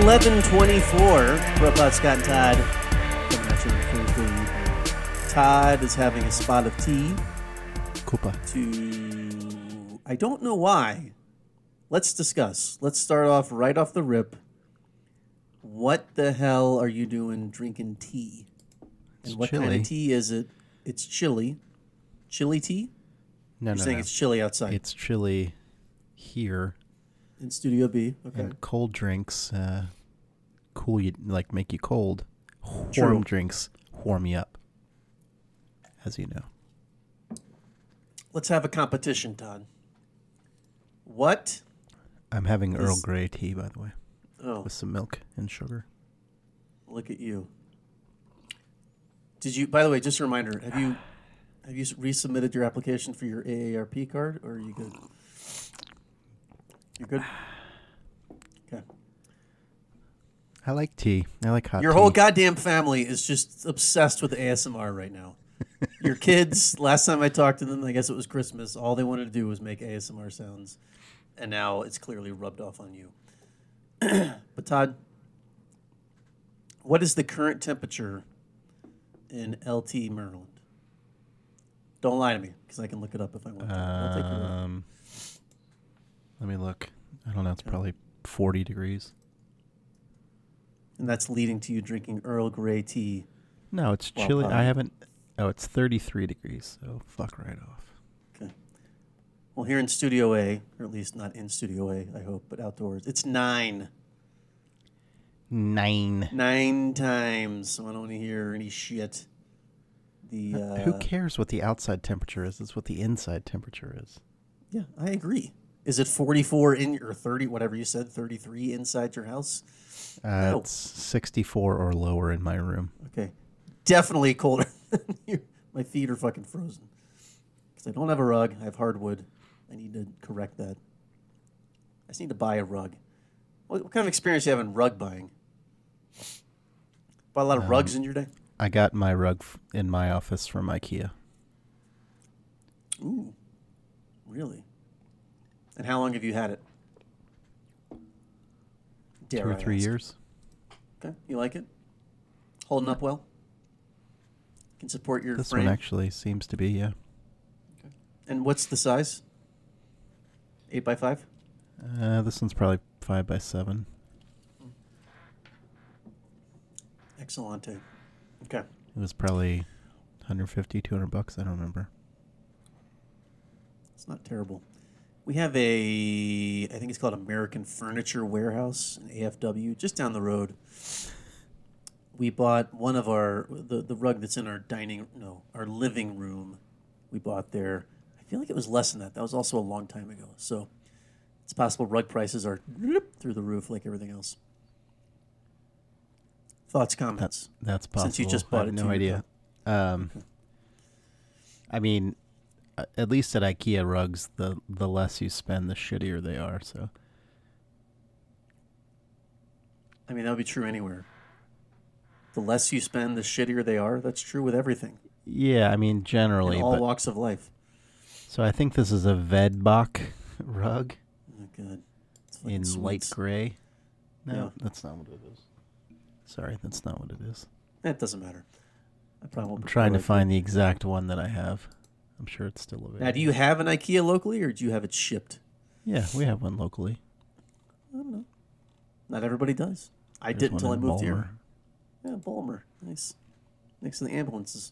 11:24. Robot Scott and Todd. Coming at you on Thursday. Todd is having a spot of tea. Koopa. I don't know why. Let's discuss. Let's start off right off the rip. What the hell are you doing drinking tea? And what kind of tea is it? It's chili. Chili tea? No, You're saying it's chilly outside. It's chilly here. In Studio B. Okay. And cold drinks cool you, like make you cold. True. Warm drinks warm you up, as you know. Let's have a competition, Todd. What? I'm having Earl Grey tea, by the way. Oh. With some milk and sugar. Look at you. Did you, by the way, just a reminder, have you resubmitted your application for your AARP card, or are you good? You're good? Okay. I like tea. I like hot tea. Your whole goddamn family is just obsessed with ASMR right now. Your kids, last time I talked to them, I guess it was Christmas, all they wanted to do was make ASMR sounds. And now it's clearly rubbed off on you. But Todd, what is the current temperature in LT, Maryland? Don't lie to me, because I can look it up if I want to. I'll take your word. Let me look. I don't know. It's probably 40 degrees. And that's leading to you drinking Earl Grey tea. No, it's chilly. I haven't. Oh, it's 33 degrees. So fuck right off. Okay. Well, here in Studio A, or at least not in Studio A, I hope, but outdoors, it's 9. 9 times. So I don't want to hear any shit. Who cares what the outside temperature is? It's what the inside temperature is. Yeah, I agree. Is it 44 in or 30, whatever you said, 33 inside your house? No. It's 64 or lower in my room. Okay. Definitely colder than you. My feet are fucking frozen. Because I don't have a rug. I have hardwood. I need to correct that. I just need to buy a rug. What kind of experience do you have in rug buying? Bought a lot of rugs in your day? I got my rug in my office from IKEA. Ooh. Really? And how long have you had it? 2 or 3 years. Okay. You like it? Holding up well? Can support your This frame? one actually seems to be, yeah. Okay. And what's the size? 8x5? This one's probably 5x7. Excellente. Okay. It was probably 150, 200 bucks. I don't remember. It's not terrible. We have I think it's called American Furniture Warehouse in AFW, just down the road. We bought one of the rug that's in our our living room. We bought there. I feel like it was less than that. That was also a long time ago. So it's possible rug prices are through the roof like everything else. Thoughts, comments? That's possible. Since you just bought I have no idea. I mean, at least at IKEA rugs, the less you spend, the shittier they are. So, I mean, that would be true anywhere. The less you spend, the shittier they are. That's true with everything. Yeah, I mean, generally. In all walks of life. So I think this is a Vedbach rug. Oh, God. In light gray. No, Yeah. That's not what it is. Sorry, that's not what it is. It doesn't matter. I'm trying to find the exact one that I have. I'm sure it's still available. Now, do you have an IKEA locally, or do you have it shipped? Yeah, we have one locally. I don't know. Not everybody does. I There's did until I one in moved Balmer. here. Yeah, Balmer. Nice. Next to the ambulances.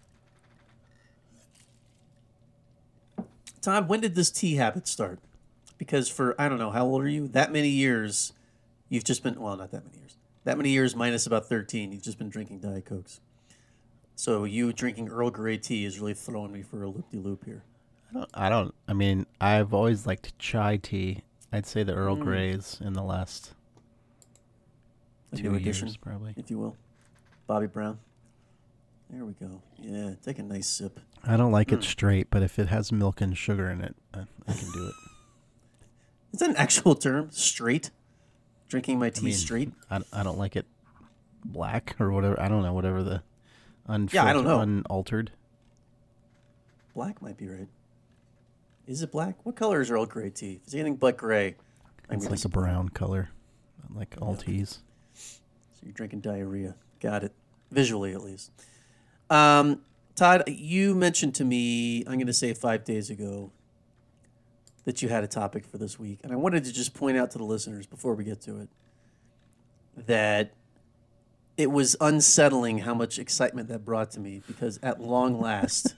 Todd, when did this tea habit start? Because for, I don't know, how old are you? That many years, you've just been, well, not that many years. That many years minus about 13, you've just been drinking Diet Cokes. So you drinking Earl Grey tea is really throwing me for a loop-de-loop here. I mean, I've always liked chai tea. I'd say the Earl Grey is in the last A 2 new years, addition, probably. if you will. Bobby Brown. There we go. Yeah, take a nice sip. I don't like it straight, but if it has milk and sugar in it, I can do it. Is that an actual term? Straight? Drinking my tea straight? I don't like it black or whatever. I don't know, whatever the unfiltered, I don't know. unaltered. Black might be right. Is it black? What color is Earl Grey tea? If it's anything but gray, It's like a brown color. like Alteas. So you're drinking diarrhea. Got it. Visually, at least. Todd, you mentioned to me, I'm going to say 5 days ago, that you had a topic for this week. And I wanted to just point out to the listeners before we get to it that it was unsettling how much excitement that brought to me because at long last,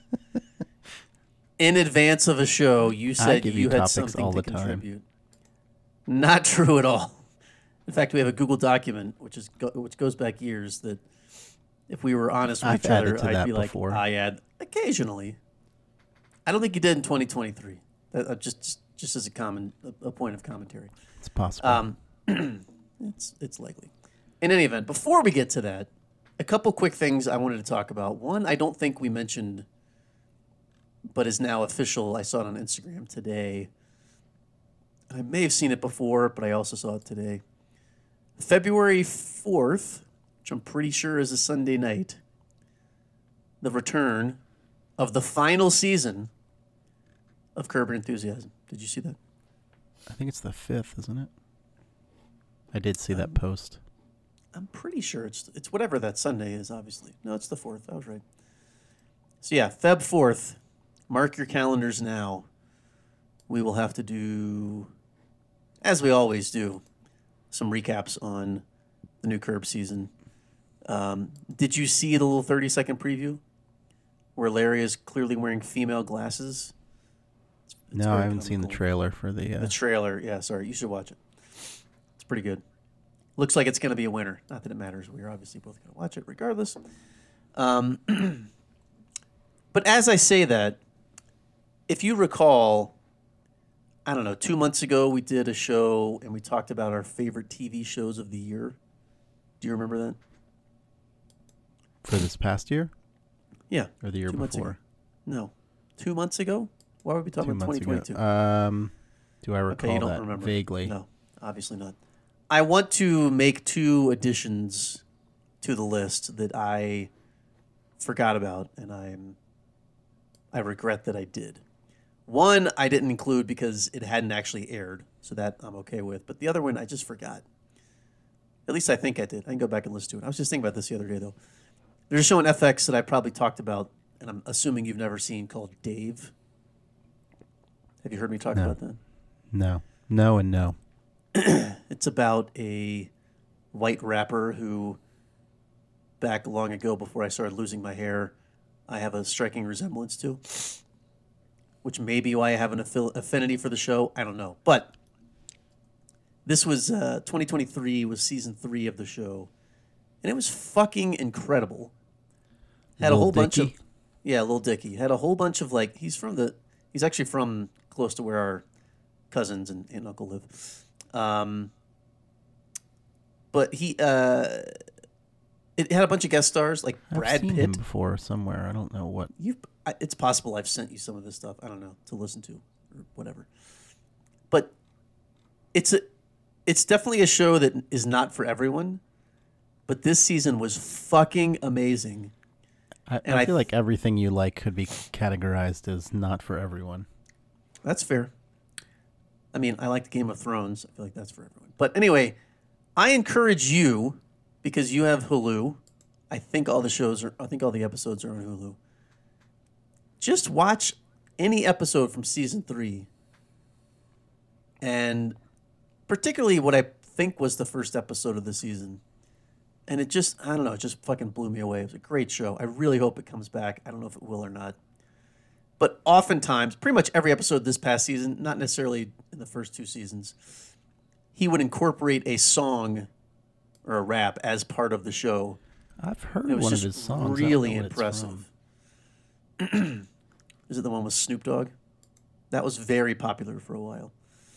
in advance of a show, you said you had something to contribute. Not true at all. In fact, we have a Google document, which goes back years, that if we were honest with each other, I'd be like, I add occasionally. I don't think you did in 2023. Just as a point of commentary. It's possible. It's likely. In any event, before we get to that, a couple quick things I wanted to talk about. One, I don't think we mentioned, but is now official. I saw it on Instagram today. I may have seen it before, but I also saw it today. February 4th, which I'm pretty sure is a Sunday night, the return of the final season of Curb Your Enthusiasm. Did you see that? I think it's the 5th, isn't it? I did see that post. I'm pretty sure it's whatever that Sunday is, obviously. No, it's the 4th. I was right. So yeah, Feb 4th. Mark your calendars now. We will have to do, as we always do, some recaps on the new Curb season. Did you see the little 30-second preview where Larry is clearly wearing female glasses? It's no, I haven't seen the trailer for the... The trailer, yeah, sorry. You should watch it. It's pretty good. Looks like it's going to be a winner. Not that it matters. We're obviously both going to watch it regardless. But as I say that, if you recall, I don't know, 2 months ago we did a show and we talked about our favorite TV shows of the year. Do you remember that? For this past year? Yeah. Or the year before? No. 2 months ago? Why would we talk about 2022? Do I recall you don't that remember. Vaguely? No, obviously not. I want to make 2 additions to the list that I forgot about, and I regret that I did. One I didn't include because it hadn't actually aired, so that I'm okay with. But the other one I just forgot. At least I think I did. I can go back and listen to it. I was just thinking about this the other day, though. There's a show on FX that I probably talked about, and I'm assuming you've never seen, called Dave. Have you heard me talk about that? No. No and no. It's about a white rapper who, back long ago before I started losing my hair, I have a striking resemblance to, which may be why I have an affinity for the show. I don't know. But this was 2023 was season 3 of the show, and it was fucking incredible. Had a whole bunch of... Yeah, Lil Dicky. Had a whole bunch of, like, he's actually from close to where our cousins and aunt and uncle live. But he, it had a bunch of guest stars like Brad Pitt. I've seen him before somewhere. I don't know what. It's possible I've sent you some of this stuff. I don't know, to listen to or whatever. But it's definitely a show that is not for everyone. But this season was fucking amazing. I feel like everything you like could be categorized as not for everyone. That's fair. I mean, I liked Game of Thrones. I feel like that's for everyone. But anyway, I encourage you, because you have Hulu. I think all the episodes are on Hulu. Just watch any episode from season 3. And particularly what I think was the first episode of the season. And it just, I don't know, it just fucking blew me away. It was a great show. I really hope it comes back. I don't know if it will or not. But oftentimes, pretty much every episode this past season, not necessarily in the first 2 seasons, he would incorporate a song or a rap as part of the show. I've heard one of his songs. Really impressive. Is it the one with Snoop Dogg? That was very popular for a while.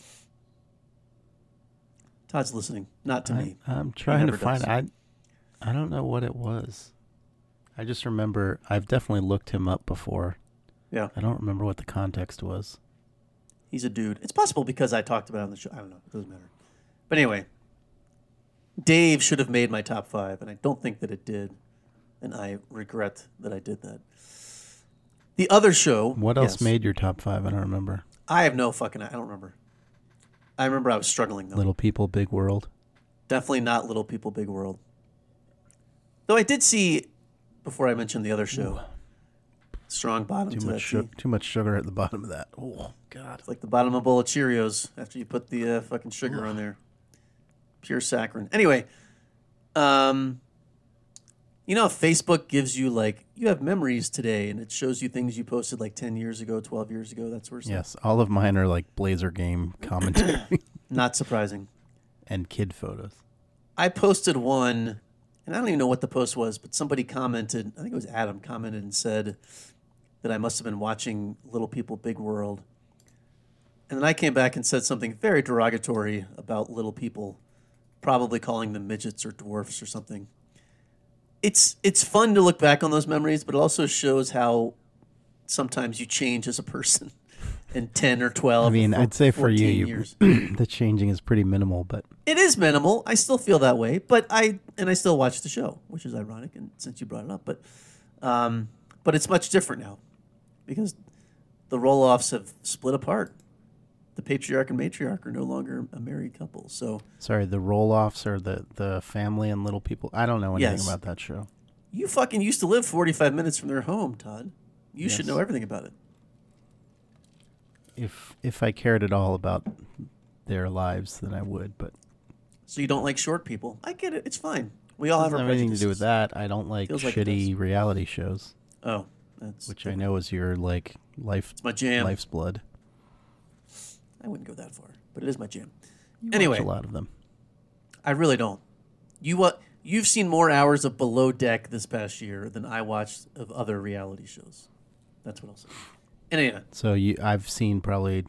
Todd's listening, not to me. I'm trying to find it. I don't know what it was. I just remember I've definitely looked him up before. Yeah. I don't remember what the context was. He's a dude. It's possible because I talked about it on the show. I don't know. It doesn't matter. But anyway, Dave should have made my top 5, and I don't think that it did. And I regret that I did that. The other show... What else made your top 5? I don't remember. I have no fucking... I don't remember. I remember I was struggling, though. Little People, Big World. Definitely not Little People, Big World. Though I did see, before I mentioned the other show, strong bottom to that tea. Too much sugar at the bottom of that. Oh God! It's like the bottom of a bowl of Cheerios after you put the fucking sugar on there. Pure saccharin. Anyway, Facebook gives you you have memories today, and it shows you things you posted 10 years ago, 12 years ago, that sort of stuff. Yes, all of mine are Blazer game commentary. Not surprising. And kid photos. I posted one, and I don't even know what the post was, but somebody commented, I think it was Adam, commented and said that I must have been watching Little People, Big World. And then I came back and said something very derogatory about little people, probably calling them midgets or dwarfs or something. It's fun to look back on those memories, but it also shows how sometimes you change as a person in 10 or 12 I'd say for you, years. The changing is pretty minimal, but... It is minimal. I still feel that way, but I still watch the show, which is ironic, and since you brought it up. But it's much different now because the roll-offs have split apart. The patriarch and matriarch are no longer a married couple. So sorry, the roll-offs are the family and Little People. I don't know anything about that show. You fucking used to live 45 minutes from their home, Todd. You should know everything about it. If I cared at all about their lives, then I would. But so you don't like short people? I get it. It's fine. We all have our anything to do with prejudices. that. I don't like Feels shitty reality shows. Oh, which I know is your life. It's my jam. Life's blood. I wouldn't go that far, but it is my jam. You anyway, watch a lot of them. I really don't. You've seen more hours of Below Deck this past year than I watched of other reality shows. That's what I'll say. Anyway. So I've seen probably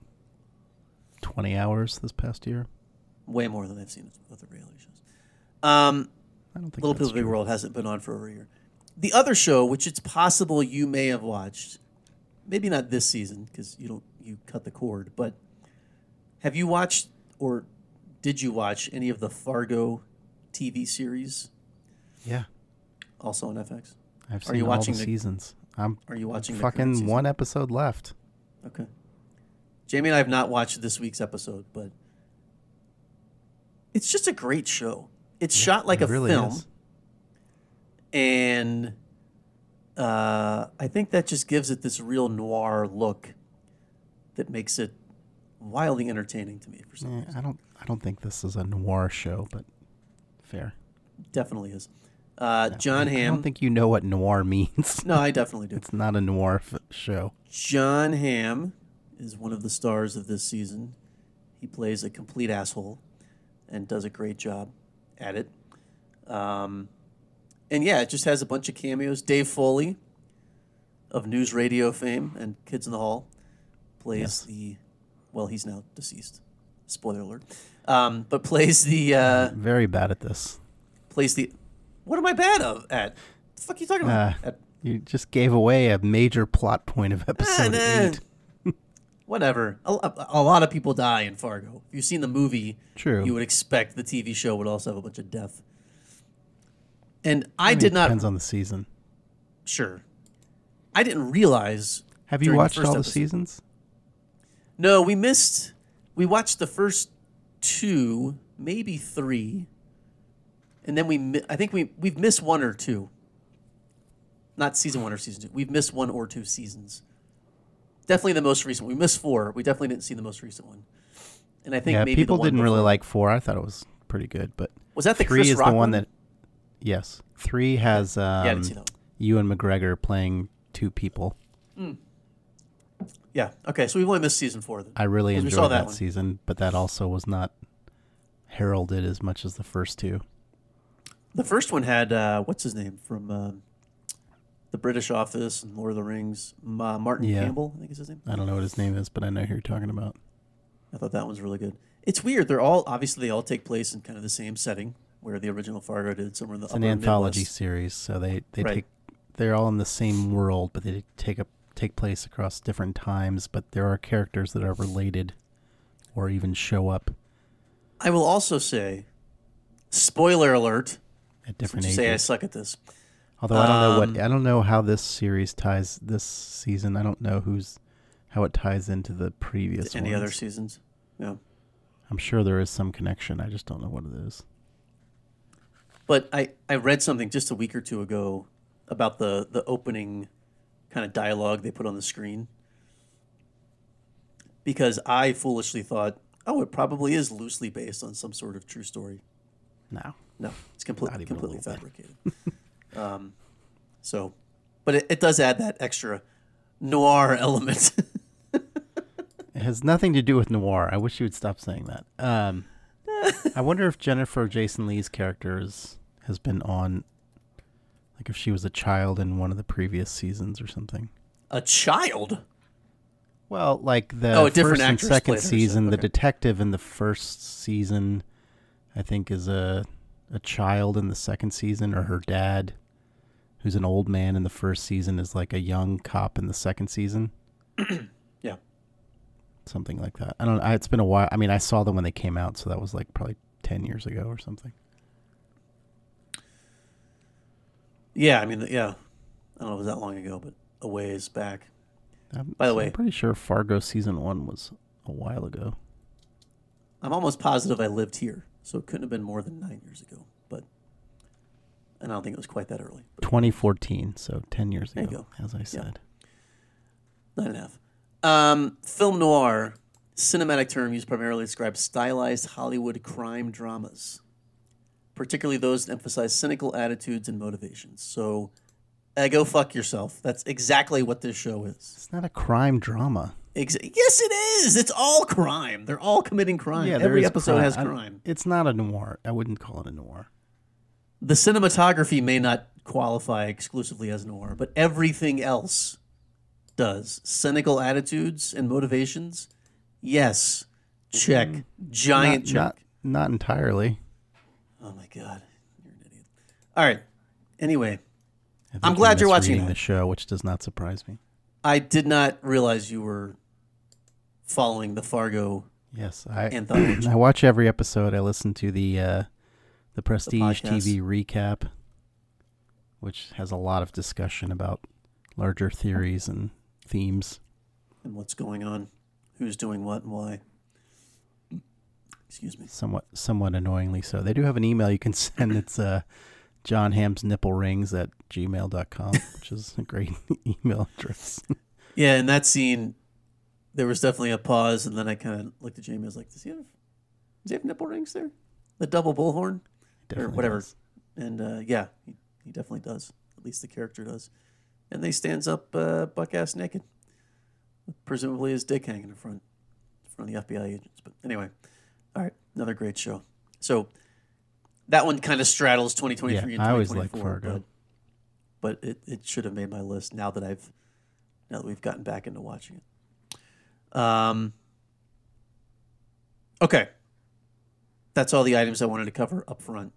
20 hours this past year. Way more than I've seen of other reality shows. I don't think Little People Big World hasn't been on for over a year. The other show, which it's possible you may have watched, maybe not this season because you cut the cord, but have you watched or did you watch any of the Fargo TV series? Yeah. Also on FX? I've seen all the seasons. Are you watching fucking one episode left? Okay. Jamie and I have not watched this week's episode, but it's just a great show. It's shot like a really film. Is. And I think that just gives it this real noir look that makes it wildly entertaining to me for some reason. I don't think this is a noir show, but fair. Definitely is. John Hamm. I don't think you know what noir means. No, I definitely do. It's not a noir show. John Hamm is one of the stars of this season. He plays a complete asshole and does a great job at it. And yeah, it just has a bunch of cameos. Dave Foley of News Radio fame and Kids in the Hall plays he's now deceased. Spoiler alert. But plays the... very bad at this. What am I bad at? The fuck are you talking about? You just gave away a major plot point of episode 8. Whatever. A lot of people die in Fargo. If you've seen the movie, True. You would expect the TV show would also have a bunch of death. And I did not... Depends on the season. Sure. I didn't realize... Have you watched all the seasons? No, we watched the first 2, maybe 3. And then I think we've missed 1 or 2. Not season 1 or season 2. We've missed 1 or 2 seasons. Definitely the most recent. We missed 4. We definitely didn't see the most recent one. And I think maybe people the one didn't before. really like 4. I thought it was pretty good, but was that the 3 Chris is Rock the one that? Yes, 3 has I didn't see that one. Ewan McGregor playing 2 people. Yeah. Okay. So we've only missed season 4 then. I really enjoyed saw that one. season, but that also was not heralded as much as the first 2. The first one had what's his name from the British Office and Lord of the Rings, Martin Campbell, I think is his name. I don't know what his name is, but I know who you're talking about. I thought that one's really good. It's weird. They all take place in kind of the same setting where the original Fargo did, somewhere in the It's an anthology series, so they're all in the same world, but they take place across different times. But there are characters that are related, or even show up. I will also say, spoiler alert. At different ages. ages. Say I suck at this. Although I don't know how this series ties this season. I don't know how it ties into the previous any ones. other seasons. Yeah. I'm sure there is some connection. I just don't know what it is. But I read something just a week or two ago about the opening kind of dialogue they put on the screen. Because I foolishly thought, oh, it probably is loosely based on some sort of true story. No, it's completely bit. fabricated. But it does add that extra noir element. It has nothing to do with noir. I wish you would stop saying that. I wonder if Jennifer Jason Leigh's character has been on, like if she was a child in one of the previous seasons or something. A child? Well, like the first and second season, okay. The detective in the first season, I think, is a child in the second season, or her dad, who's an old man in the first season, is like a young cop in the second season. Yeah. Something like that. I don't know. It's been a while. I mean, I saw them when they came out, so that was like probably 10 years ago or something. Yeah, I mean, yeah. I don't know if it was that long ago, but a ways back. By the way, I'm pretty sure Fargo season 1 was a while ago. I'm almost positive I lived here, so it couldn't have been more than 9 years ago. And I don't think it was quite that early. 2014, so 10 years ago, there you go. As I said. Yeah. 9.5. Film noir, cinematic term used primarily to describe stylized Hollywood crime dramas, particularly those that emphasize cynical attitudes and motivations. So, go fuck yourself. That's exactly what this show is. It's not a crime drama. Yes, it is. It's all crime. They're all committing crime. Yeah, every episode has crime. It's not a noir. I wouldn't call it a noir. The cinematography may not qualify exclusively as noir, but everything else does. Cynical attitudes and motivations, yes. Check. Giant check. Not entirely. Oh my God, you're an idiot. All right. Anyway, I'm glad you're watching the show, which does not surprise me. I did not realize you were following the Fargo. Yes, anthology. I watch every episode. I listen to the Prestige TV recap, which has a lot of discussion about larger theories and themes. And what's going on, who's doing what and why. Excuse me. Somewhat annoyingly so. They do have an email you can send. It's johnhamsnipplerings@gmail.com, which is a great email address. Yeah, in that scene, there was definitely a pause, and then I kind of looked at Jamie. I was like, does he have nipple rings there? The double bullhorn? Or whatever. Does. And yeah, he definitely does. At least the character does. And they stands up buck-ass naked, with presumably his dick hanging in front of the FBI agents. But anyway, all right, another great show. So that one kind of straddles 2023 and 2024. I always like Fargo. But it should have made my list now that we've gotten back into watching it. Okay. That's all the items I wanted to cover up front.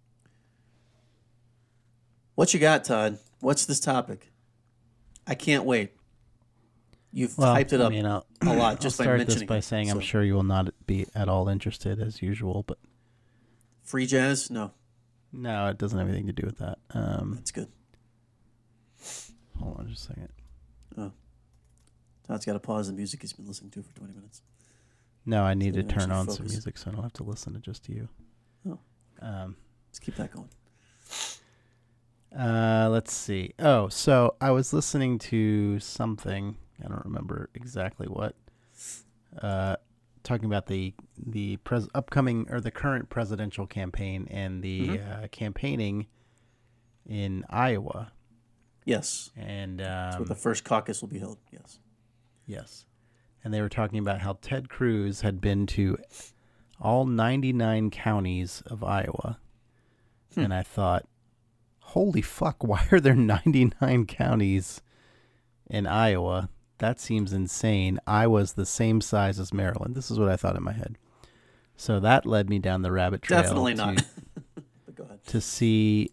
What you got, Todd? What's this topic? I can't wait. You've hyped it up a lot just by mentioning it. I'll start this by saying I'm sure you will not be at all interested as usual, but free jazz? No, it doesn't have anything to do with that. That's good. Hold on just a second. Oh, Todd's got to pause the music he's been listening to for 20 minutes. No, I need to turn on some music so I don't have to listen to just you. Oh, let's keep that going. Let's see. Oh, so I was listening to something. I don't remember exactly what. Talking about the upcoming or the current presidential campaign and the campaigning in Iowa. Yes. And that's where the first caucus will be held. Yes. Yes. And they were talking about how Ted Cruz had been to all 99 counties of Iowa. And I thought, holy fuck, why are there 99 counties in Iowa? That seems insane. Iowa's the same size as Maryland. This is what I thought in my head. So that led me down the rabbit trail. Definitely not. But go ahead. To see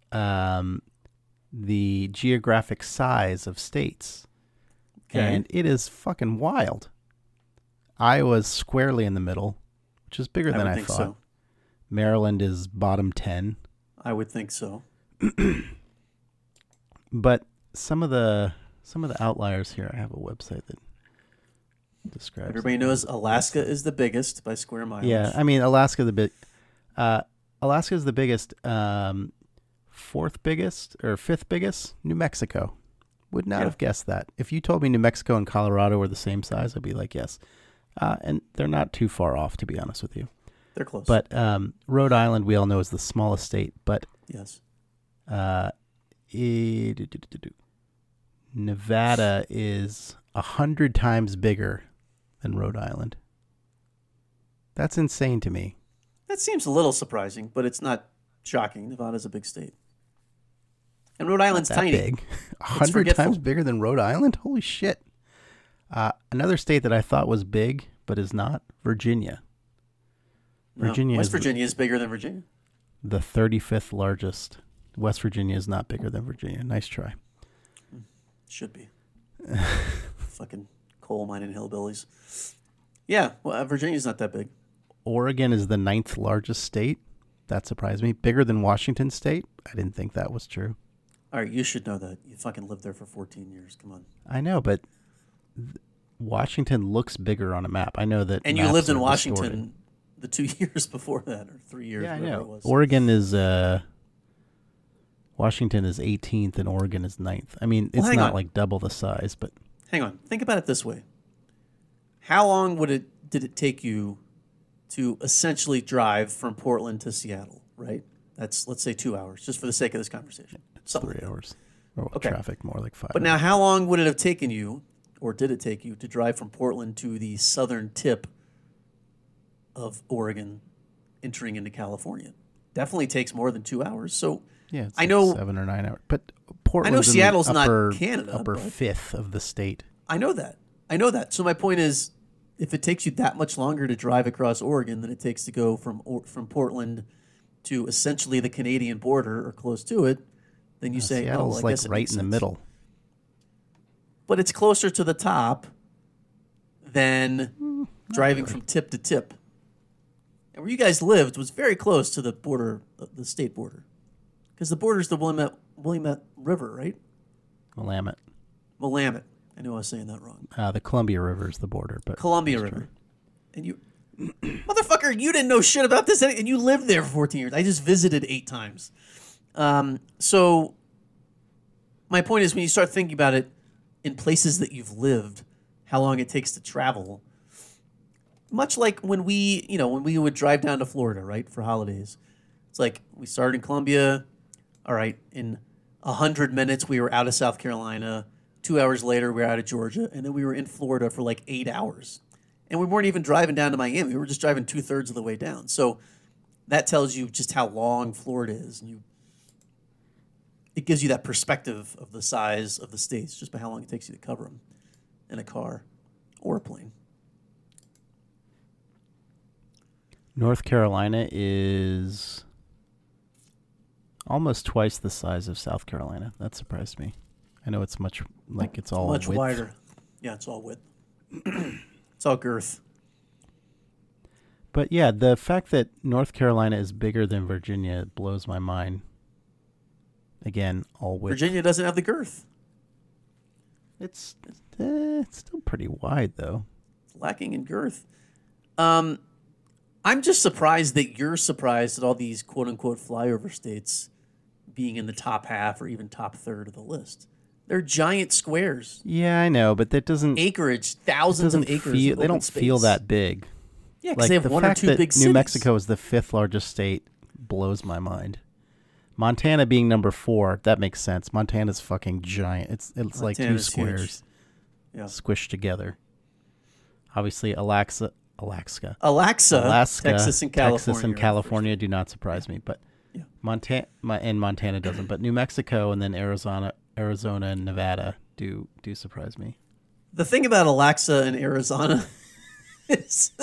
the geographic size of states. Okay. And it is fucking wild. Iowa's squarely in the middle, which is bigger than I thought. So. Maryland is bottom 10. I would think so. But some of the outliers here, I have a website that describes. Everybody knows Alaska is the biggest by square mileage. Yeah, I mean Alaska Alaska is the biggest. Fourth biggest or fifth biggest, New Mexico. Would not have guessed that. If you told me New Mexico and Colorado were the same size, I'd be like, yes. And they're not too far off, to be honest with you. They're close. But Rhode Island, we all know, is the smallest state. But yes, Nevada is 100 times bigger than Rhode Island. That's insane to me. that seems a little surprising, but it's not shocking. Nevada's a big state. And Rhode Island's Not that tiny. big. 100 forgetful. times bigger than Rhode Island? Holy shit. Another state that I thought was big, but is not, Virginia. No, Virginia West is Virginia is bigger than Virginia. the 35th largest. West Virginia is not bigger than Virginia. Nice try. Should be. Fucking coal mining hillbillies. Yeah, well, Virginia's not that big. Oregon is the 9th largest state. That surprised me. Bigger than Washington State. I didn't think that was true. All right, you should know that. You fucking lived there for 14 years. Come on. I know, but Washington looks bigger on a map. I know that. And you maps lived in are Washington distorted. the 2 years before that, or 3 years, Yeah, I whatever know. it was. Oregon is Washington is 18th and Oregon is 9th. I mean, it's hang not on. like double the size, but Hang on. Think about it this way. How long did it take you to essentially drive from Portland to Seattle, right? That's, let's say, 2 hours, just for the sake of this conversation. it's 3 hours. Or Okay. traffic more like 5. But now, how long would it have taken you, or did it take you, to drive from Portland to the southern tip of Oregon, entering into California? Definitely takes more than 2 hours. So yeah, it's I like know 7 or 9 hours. But Portland's in Seattle's the not upper, Canada, upper but- fifth of the state. I know that. I know that. So my point is, if it takes you that much longer to drive across Oregon than it takes to go from Portland to essentially the Canadian border or close to it, then you say, Seattle's oh, I like guess it right makes in the sense. middle. But it's closer to the top than driving from tip to tip. And where you guys lived was very close to the border, the state border, because the border is the Willamette River, right? Willamette. Willamette. I knew I was saying that wrong. The Columbia River is the border, but Columbia that's River. true. And you, motherfucker, you didn't know shit about this, and you lived there for 14 years. I just visited 8 times. So my point is, when you start thinking about it in places that you've lived, how long it takes to travel, much like when we would drive down to Florida, right, for holidays. It's like we started in Columbia. All right, in 100 minutes, we were out of South Carolina. 2 hours later, we were out of Georgia, and then we were in Florida for like 8 hours. And we weren't even driving down to Miami. We were just driving 2/3 of the way down. So that tells you just how long Florida is. And it gives you that perspective of the size of the states just by how long it takes you to cover them in a car or a plane. North Carolina is almost twice the size of South Carolina. That surprised me. I know it's it's all Much width. wider. Yeah, it's all width. It's all girth. But yeah, the fact that North Carolina is bigger than Virginia blows my mind. Again, all width. Virginia doesn't have the girth. It's still pretty wide though. It's lacking in girth. I'm just surprised that you're surprised at all these quote-unquote flyover states being in the top half or even top third of the list. They're giant squares. Yeah, I know, but that doesn't Acreage, thousands of acres. feel, of they open don't feel space. that big. Yeah, because Like they have the one or fact two that big cities. New Mexico is the 5th largest state blows my mind. Montana being number 4, that makes sense. Montana's fucking giant. It's like 2 Montana's squares Yeah. squished together. Obviously, Alaska, Alaska, Texas Texas, and California. and California do not surprise me, but Yeah. Montana doesn't. But New Mexico and then Arizona and Nevada do surprise me. The thing about Alaska and Arizona is,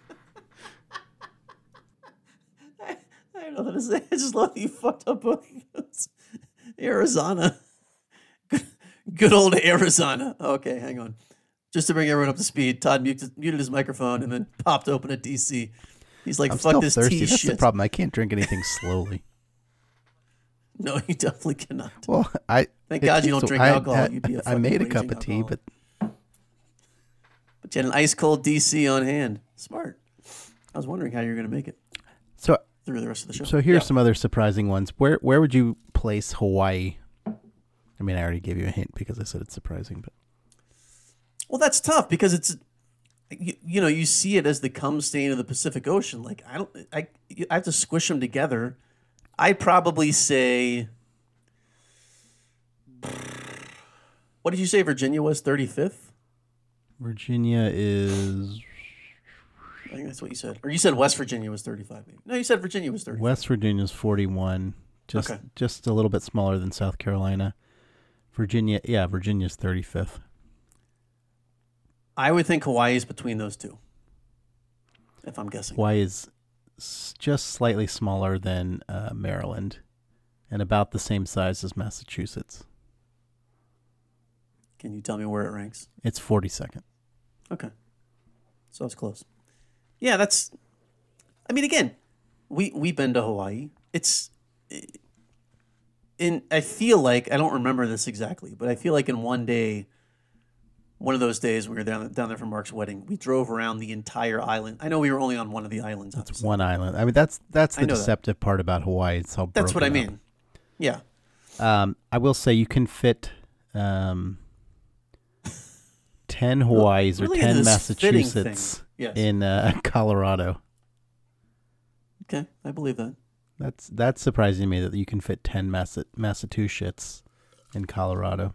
I don't know what to say. I just love that you fucked up both of those. Arizona. Good old Arizona. Okay, hang on. Just to bring everyone up to speed, Todd muted his microphone and then popped open a DC. He's like, I'm fuck still this thirsty. tea That's shit. the problem. I can't drink anything slowly. No, you definitely cannot. Well, Thank God you don't drink alcohol. You'd be a I made a fucking cup raging of tea, alcoholic. but But you had an ice cold DC on hand. Smart. I was wondering how you were going to make it So through the rest of the show. So here's Yeah. some other surprising ones. Where would you place Hawaii? I mean, I already gave you a hint because I said it's surprising, but Well, that's tough because it's, you know, you see it as the cum stain of the Pacific Ocean. Like I have to squish them together. I'd probably say, what did you say Virginia was, 35th? Virginia is I think that's what you said. Or you said West Virginia was 35. Maybe. No, you said Virginia was 35. West Virginia's 41, Okay. just a little bit smaller than South Carolina. Virginia's 35th. I would think Hawaii is between those two, if I'm guessing. Hawaii is just slightly smaller than Maryland, and about the same size as Massachusetts. Can you tell me where it ranks? It's 42nd. Okay. So it's close. Yeah, that's, I mean, again, we've been to Hawaii. I feel like, I don't remember this exactly, but I feel like in one day, one of those days we were down there for Mark's wedding, we drove around the entire island. I know we were only on one of the islands. That's obviously. one island. I mean, that's the know that. deceptive part about Hawaii. It's all That's what I broken up. mean. Yeah. I will say you can fit 10 Hawaiis Really or into 10 this fitting Massachusetts thing. Yes. in Colorado. Okay, I believe that. That's surprising to me that you can fit 10 Massachusetts in Colorado.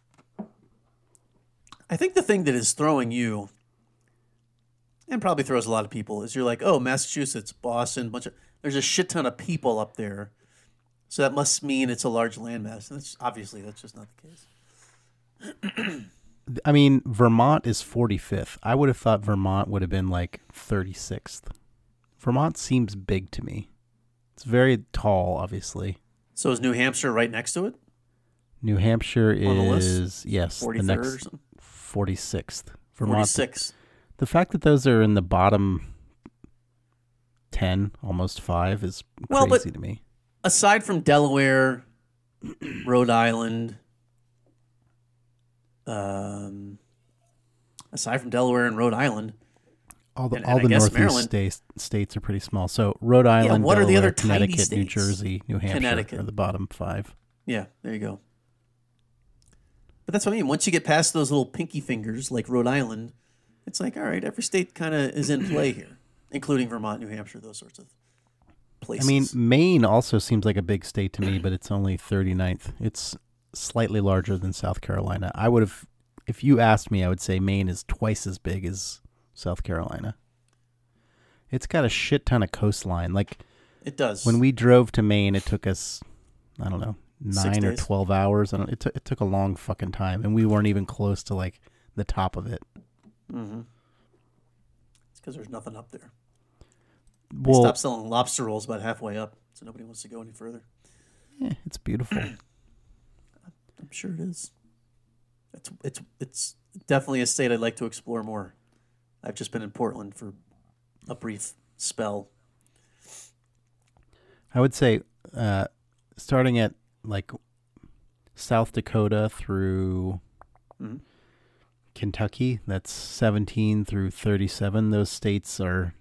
I think the thing that is throwing you, and probably throws a lot of people, is you're like, oh, Massachusetts, Boston, there's a shit ton of people up there, so that must mean it's a large landmass. And that's just not the case. I mean, Vermont is 45th. I would have thought Vermont would have been like 36th. Vermont seems big to me. It's very tall, obviously. So is New Hampshire right next to it? New Hampshire On the list? is, yes, 43rd the next or something? 46th. 46. The fact that those are in the bottom 10, almost 5, is Well, but- crazy to me. Aside from Delaware, Rhode Island, aside from Delaware and Rhode Island, All the and I Northeast guess Maryland. states are pretty small. So Rhode Island, what are the Delaware, other tiny Connecticut, New states? Jersey, New Hampshire Connecticut. are the bottom 5. yeah, there you go. But that's what I mean. Once you get past those little pinky fingers like Rhode Island, it's like, all right, every state kind of is in play here, including Vermont, New Hampshire, those sorts of places. I mean, Maine also seems like a big state to me, but it's only 39th. It's slightly larger than South Carolina. I would have, if you asked me, I would say Maine is twice as big as South Carolina. It's got a shit ton of coastline. Like it does. when we drove to Maine, it took us, I don't know, 6 9 or days? 12 hours. It took a long fucking time, and we weren't even close to like the top of it. Mm-hmm. It's because there's nothing up there. They Well, stopped selling lobster rolls about halfway up, so nobody wants to go any further. yeah, it's beautiful. I'm sure it is. It's definitely a state I'd like to explore more. I've just been in Portland for a brief spell. I would say starting at like South Dakota through Mhm. Kentucky, that's 17 through 37. Those states are,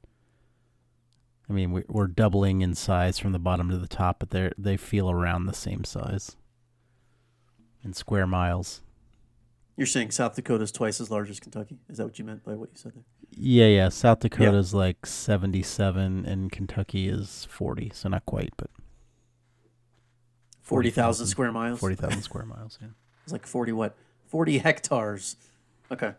I mean, we're doubling in size from the bottom to the top, but they feel around the same size in square miles. You're saying South Dakota is twice as large as Kentucky? Is that what you meant by what you said there? Yeah. South Dakota's like 77 and Kentucky is 40, so not quite, but 40,000 square miles? 40,000 square miles, yeah. It's like 40 what? 40 hectares. Okay.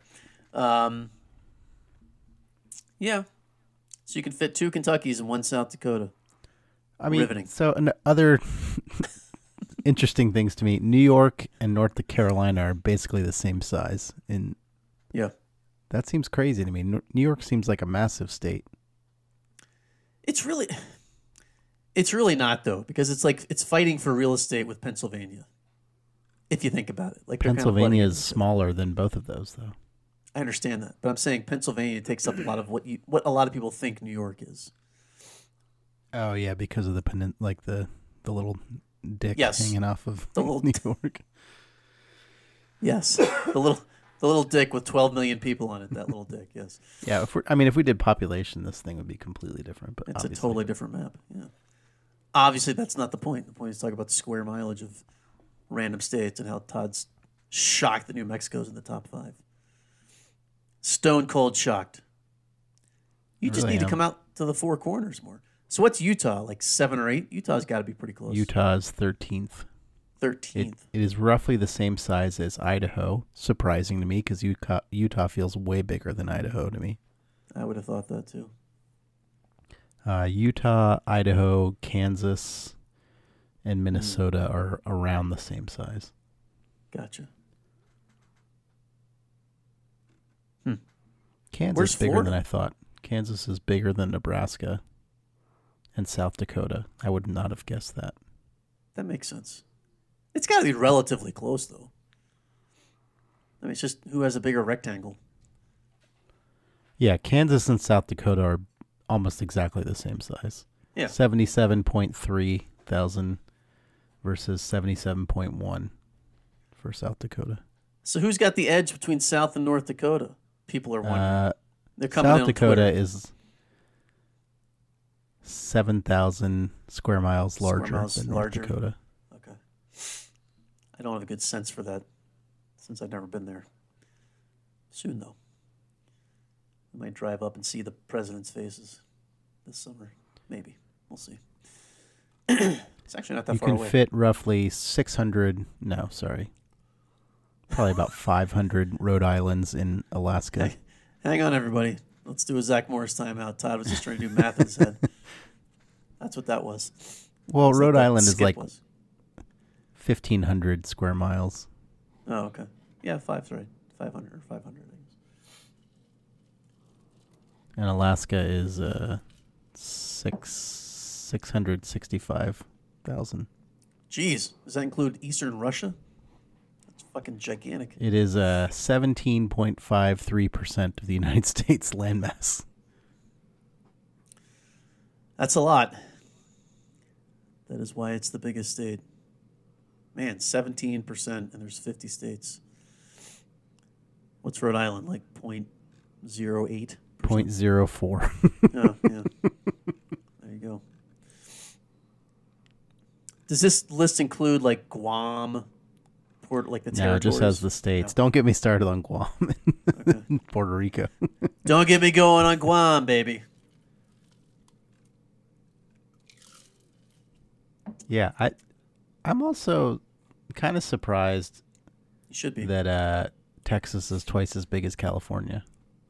Yeah. So you can fit 2 Kentuckys and 1 South Dakota. I mean, Riveting. so other interesting things to me, New York and North Carolina are basically the same size. Yeah. That seems crazy to me. New York seems like a massive state. It's really not though, because it's like it's fighting for real estate with Pennsylvania. If you think about it, like they're kind of Pennsylvania butting is into it. smaller than both of those, though. I understand that, but I'm saying Pennsylvania takes up a lot of what a lot of people think New York is. Oh yeah, because of the like the little dick Yes. hanging off of The little New York. Yes, the The little dick with 12 million people on it. That little dick, yes. Yeah, if we did population, this thing would be completely different. But It's obviously. a totally different map. Yeah. Obviously, that's not the point. The point is to talk about the square mileage of random states and how Todd's shocked that New Mexico's in the top 5. Stone cold shocked. You just really need to am. come out to the four corners more. So what's Utah? Like 7 or 8? Utah's got to be pretty close. Utah's 13th. 13th. It is roughly the same size as Idaho, surprising to me because Utah feels way bigger than Idaho to me. I would have thought that too. Utah, Idaho, Kansas, and Minnesota are around the same size. Gotcha. Kansas Where's is bigger Florida? than I thought. Kansas is bigger than Nebraska and South Dakota. I would not have guessed that. That makes sense. It's got to be relatively close, though. I mean, it's just who has a bigger rectangle. Yeah, Kansas and South Dakota are almost exactly the same size. Yeah. 77.3 thousand versus 77.1 for South Dakota. So who's got the edge between South and North Dakota? People are wondering. They're coming in South on Dakota Twitter. is 7,000 square miles larger miles than larger. North Dakota. Okay. I don't have a good sense for that since I've never been there. Soon, though. I might drive up and see the president's faces this summer. Maybe. We'll see. It's actually not that You far can away. fit roughly 600, no, sorry. Probably about 500 Rhode Islands in Alaska. Hey, hang on, everybody. Let's do a Zach Morris timeout. Todd was just trying to do math in his head. That's what that was. Well, That's Rhode what that Island is skip like was. 1,500 square miles. Oh, okay. Yeah, 5's right. 500 or 500, I guess. And Alaska is 665,000. Jeez, does that include Eastern Russia? That's fucking gigantic. It is 17.53% of the United States landmass. That's a lot. That is why it's the biggest state. Man, 17%, and there's 50 states. What's Rhode Island, like 0.08? 0.04. Oh, yeah. There you go. Does this list include, like, Guam, like the No, it territories? just has the states. Don't get me started on Guam and Puerto Rico. Don't get me going on Guam, baby. Yeah, I'm also kind of surprised You should be. that Texas is twice as big as California.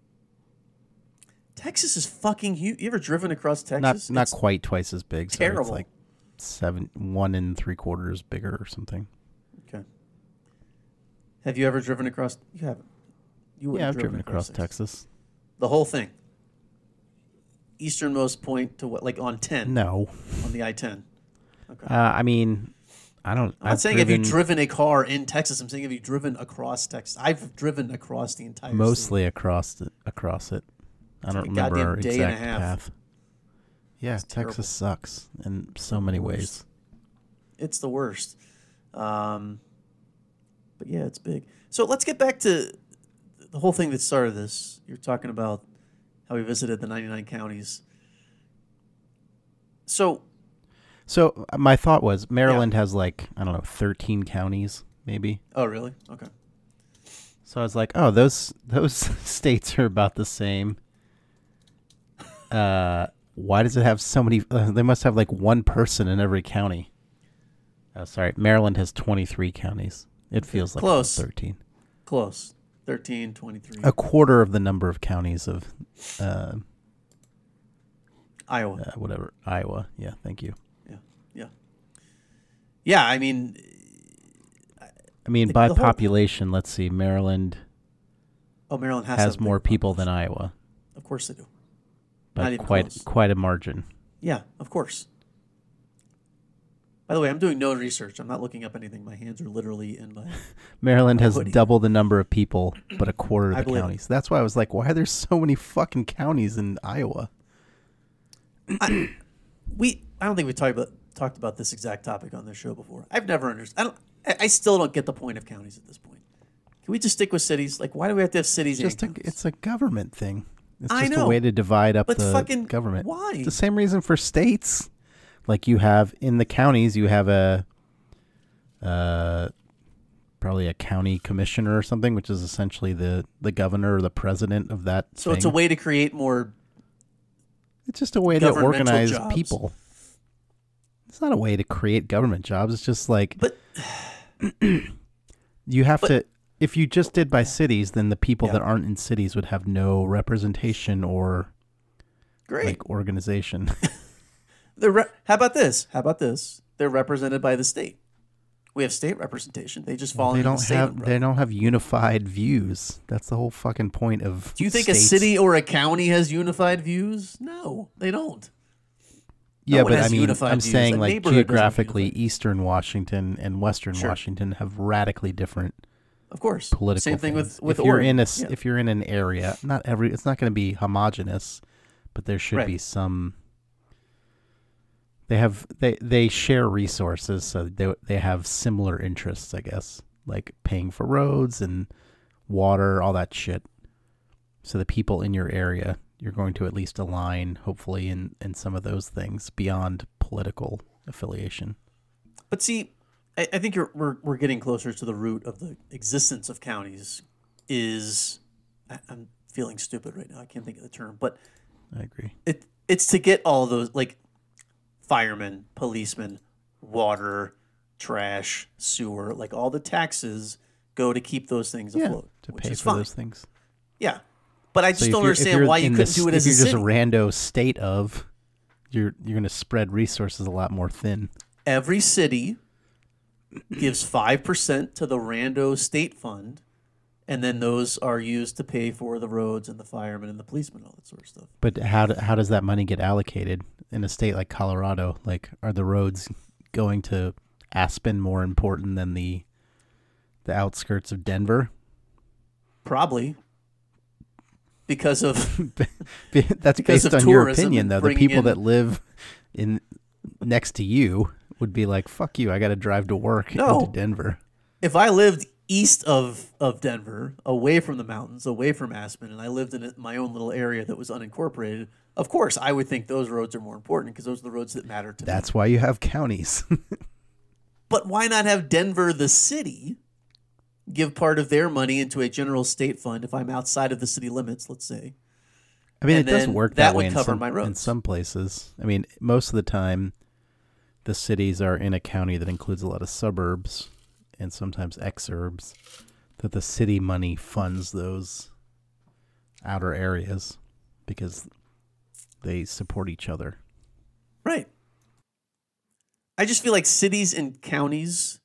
Texas is fucking huge. You ever driven across Texas? Not It's quite twice as big. Sorry, terrible. It's like 1 3/4 bigger or something. Okay. Have you ever driven across? You haven't. You wouldn't Yeah, have I've driven across Texas. The whole thing. Easternmost point to what? Like on 10? No, On the I-10. Okay. I mean, I don't. I'm not saying have you driven a car in Texas. I'm saying have you driven across Texas. I've driven across the entire state. mostly across it. I don't like a remember goddamn our day and a exact half. path. Yeah, It's terrible. Texas sucks in so many ways. It's the worst. But yeah, it's big. So let's get back to the whole thing that started this. You're talking about how we visited the 99 counties. So My thought was Maryland has like, I don't know, 13 counties maybe. oh, really? Okay. So I was like, oh, those states are about the same. Why does it have so many? They must have like one person in every county. Oh, sorry. Maryland has 23 counties. It feels like Close. 13. Close. 13, 23. A quarter of the number of counties of Iowa. whatever. Iowa. Yeah, thank you. Yeah. Yeah, I mean, I mean, by the whole- population, let's see. Maryland Maryland has to has have a more big people than population. Iowa, Of course they do. Not but even quite close. quite a margin. Yeah, of course. By the way, I'm doing no research. I'm not looking up anything. My hands are literally in my... Maryland has hoodie. double the number of people, but a quarter of I the believe it. counties. That's why I was like, why are there so many fucking counties in Iowa? I don't think we talked about this exact topic on this show before. I've never understood. I still don't get the point of counties at this point. Can we just stick with cities? Like, why do we have to have cities? It's a government thing. It's I just know, a way to divide up but the fucking government. why? It's the same reason for states. Like you have in the counties, you have a probably a county commissioner or something, which is essentially the governor or the president of that. So thing. it's a way to create more. It's just a way to governmental organize jobs. people. It's not a way to create government jobs. It's just like, But you have to. If you just did by cities, then the people Yeah. that aren't in cities would have no representation or great. like organization. How about this? How about this? They're represented by the state. We have state representation. They just fall they under don't the state have umbrella. they don't have unified views. That's the whole fucking point of. Do you think states. a city or a county has unified views? No, they don't. Yeah, one but has I mean, unified I'm views. saying A like neighborhood doesn't have geographically, unified- Eastern Washington and Western Sure. Washington have radically different Of course. political. Same thing things. with if you're Oregon. in Yeah. if you're in an area, it's not going to be homogenous, but there should Right. be some. They share resources, so they have similar interests, I guess, like paying for roads and water, all that shit. So the people in your area, you're going to at least align, hopefully, in some of those things beyond political affiliation. But see, I think we're getting closer to the root of the existence of counties. I'm feeling stupid right now. I can't think of the term, but I agree. it's to get all those like firemen, policemen, water, trash, sewer, like all the taxes go to keep those things afloat, To which pay is for fine. those things. Yeah, but I just So don't if understand you're why you in couldn't do it as if a you're city. just a rando state of, you're going to spread resources a lot more thin. Every city gives 5% to the rando state fund, and then those are used to pay for the roads and the firemen and the policemen, all that sort of stuff. But how does that money get allocated in a state like Colorado? Like, are the roads going to Aspen more important than the outskirts of Denver? Probably because of That's Because based of on your tourism opinion, and though. The bringing people in- that live in next to you would be like, "Fuck you! I got to drive to work No. into Denver." if I lived east of Denver, away from the mountains, away from Aspen, and I lived in my own little area that was unincorporated, of course I would think those roads are more important because those are the roads that matter to me. That's why you have counties. But why not have Denver, the city, give part of their money into a general state fund if I'm outside of the city limits, let's say? I mean, And it does then work that that way would in cover some, my roads. in some places. I mean, most of the time, the cities are in a county that includes a lot of suburbs and sometimes exurbs, that the city money funds those outer areas because they support each other. Right. I just feel like cities and counties,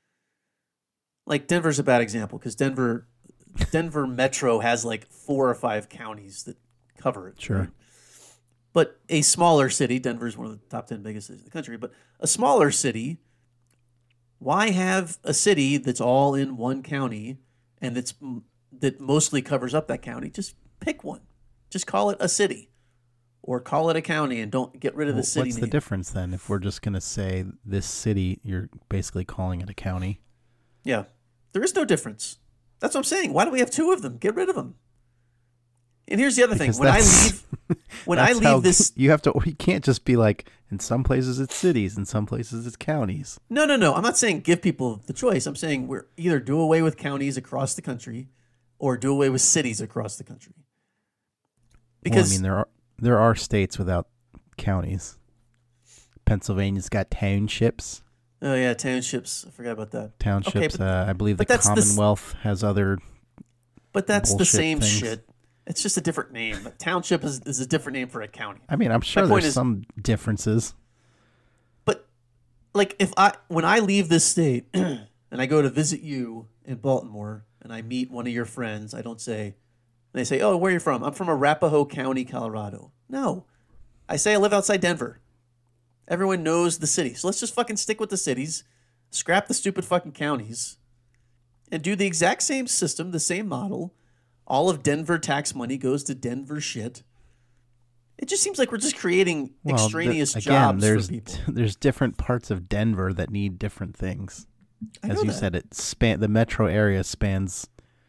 like Denver's a bad example because Denver Metro has like 4 or 5 counties that cover it. Sure. right? But a smaller city, Denver's one of the top 10 biggest cities in the country, but a smaller city, why have a city that's all in one county and that mostly covers up that county? Just pick one. Just call it a city or call it a county and don't get rid of the Well, city what's the name. difference then? If we're just going to say this city, you're basically calling it a county. Yeah. There is no difference. That's what I'm saying. Why do we have 2 of them? Get rid of them. And here's the other thing. Because When I that's- leave when I That's how leave this you can't just be like, in some places it's cities, in some places it's counties. No. I'm not saying give people the choice. I'm saying we're either do away with counties across the country or do away with cities across the country. Because Well, I mean, there are states without counties. Pennsylvania's got townships. oh yeah, townships. I forgot about that. Townships. but- I believe the but that's the s- Commonwealth has other. But that's the Bullshit same things. shit. It's just a different name. A township is a different name for a county. I mean, I'm sure point there's is- some differences. But like when I leave this state and I go to visit you in Baltimore and I meet one of your friends, I don't say, they say, "Oh, where are you from?" I'm from Arapahoe County, Colorado. No, I say I live outside Denver. Everyone knows the city, so let's just fucking stick with the cities, scrap the stupid fucking counties, and do the exact same system, the same model. All of Denver tax money goes to Denver shit. It just seems like we're just creating Well, extraneous again, jobs there's for people. there's different parts of Denver that need different things. I As know you that. said, the metro area spans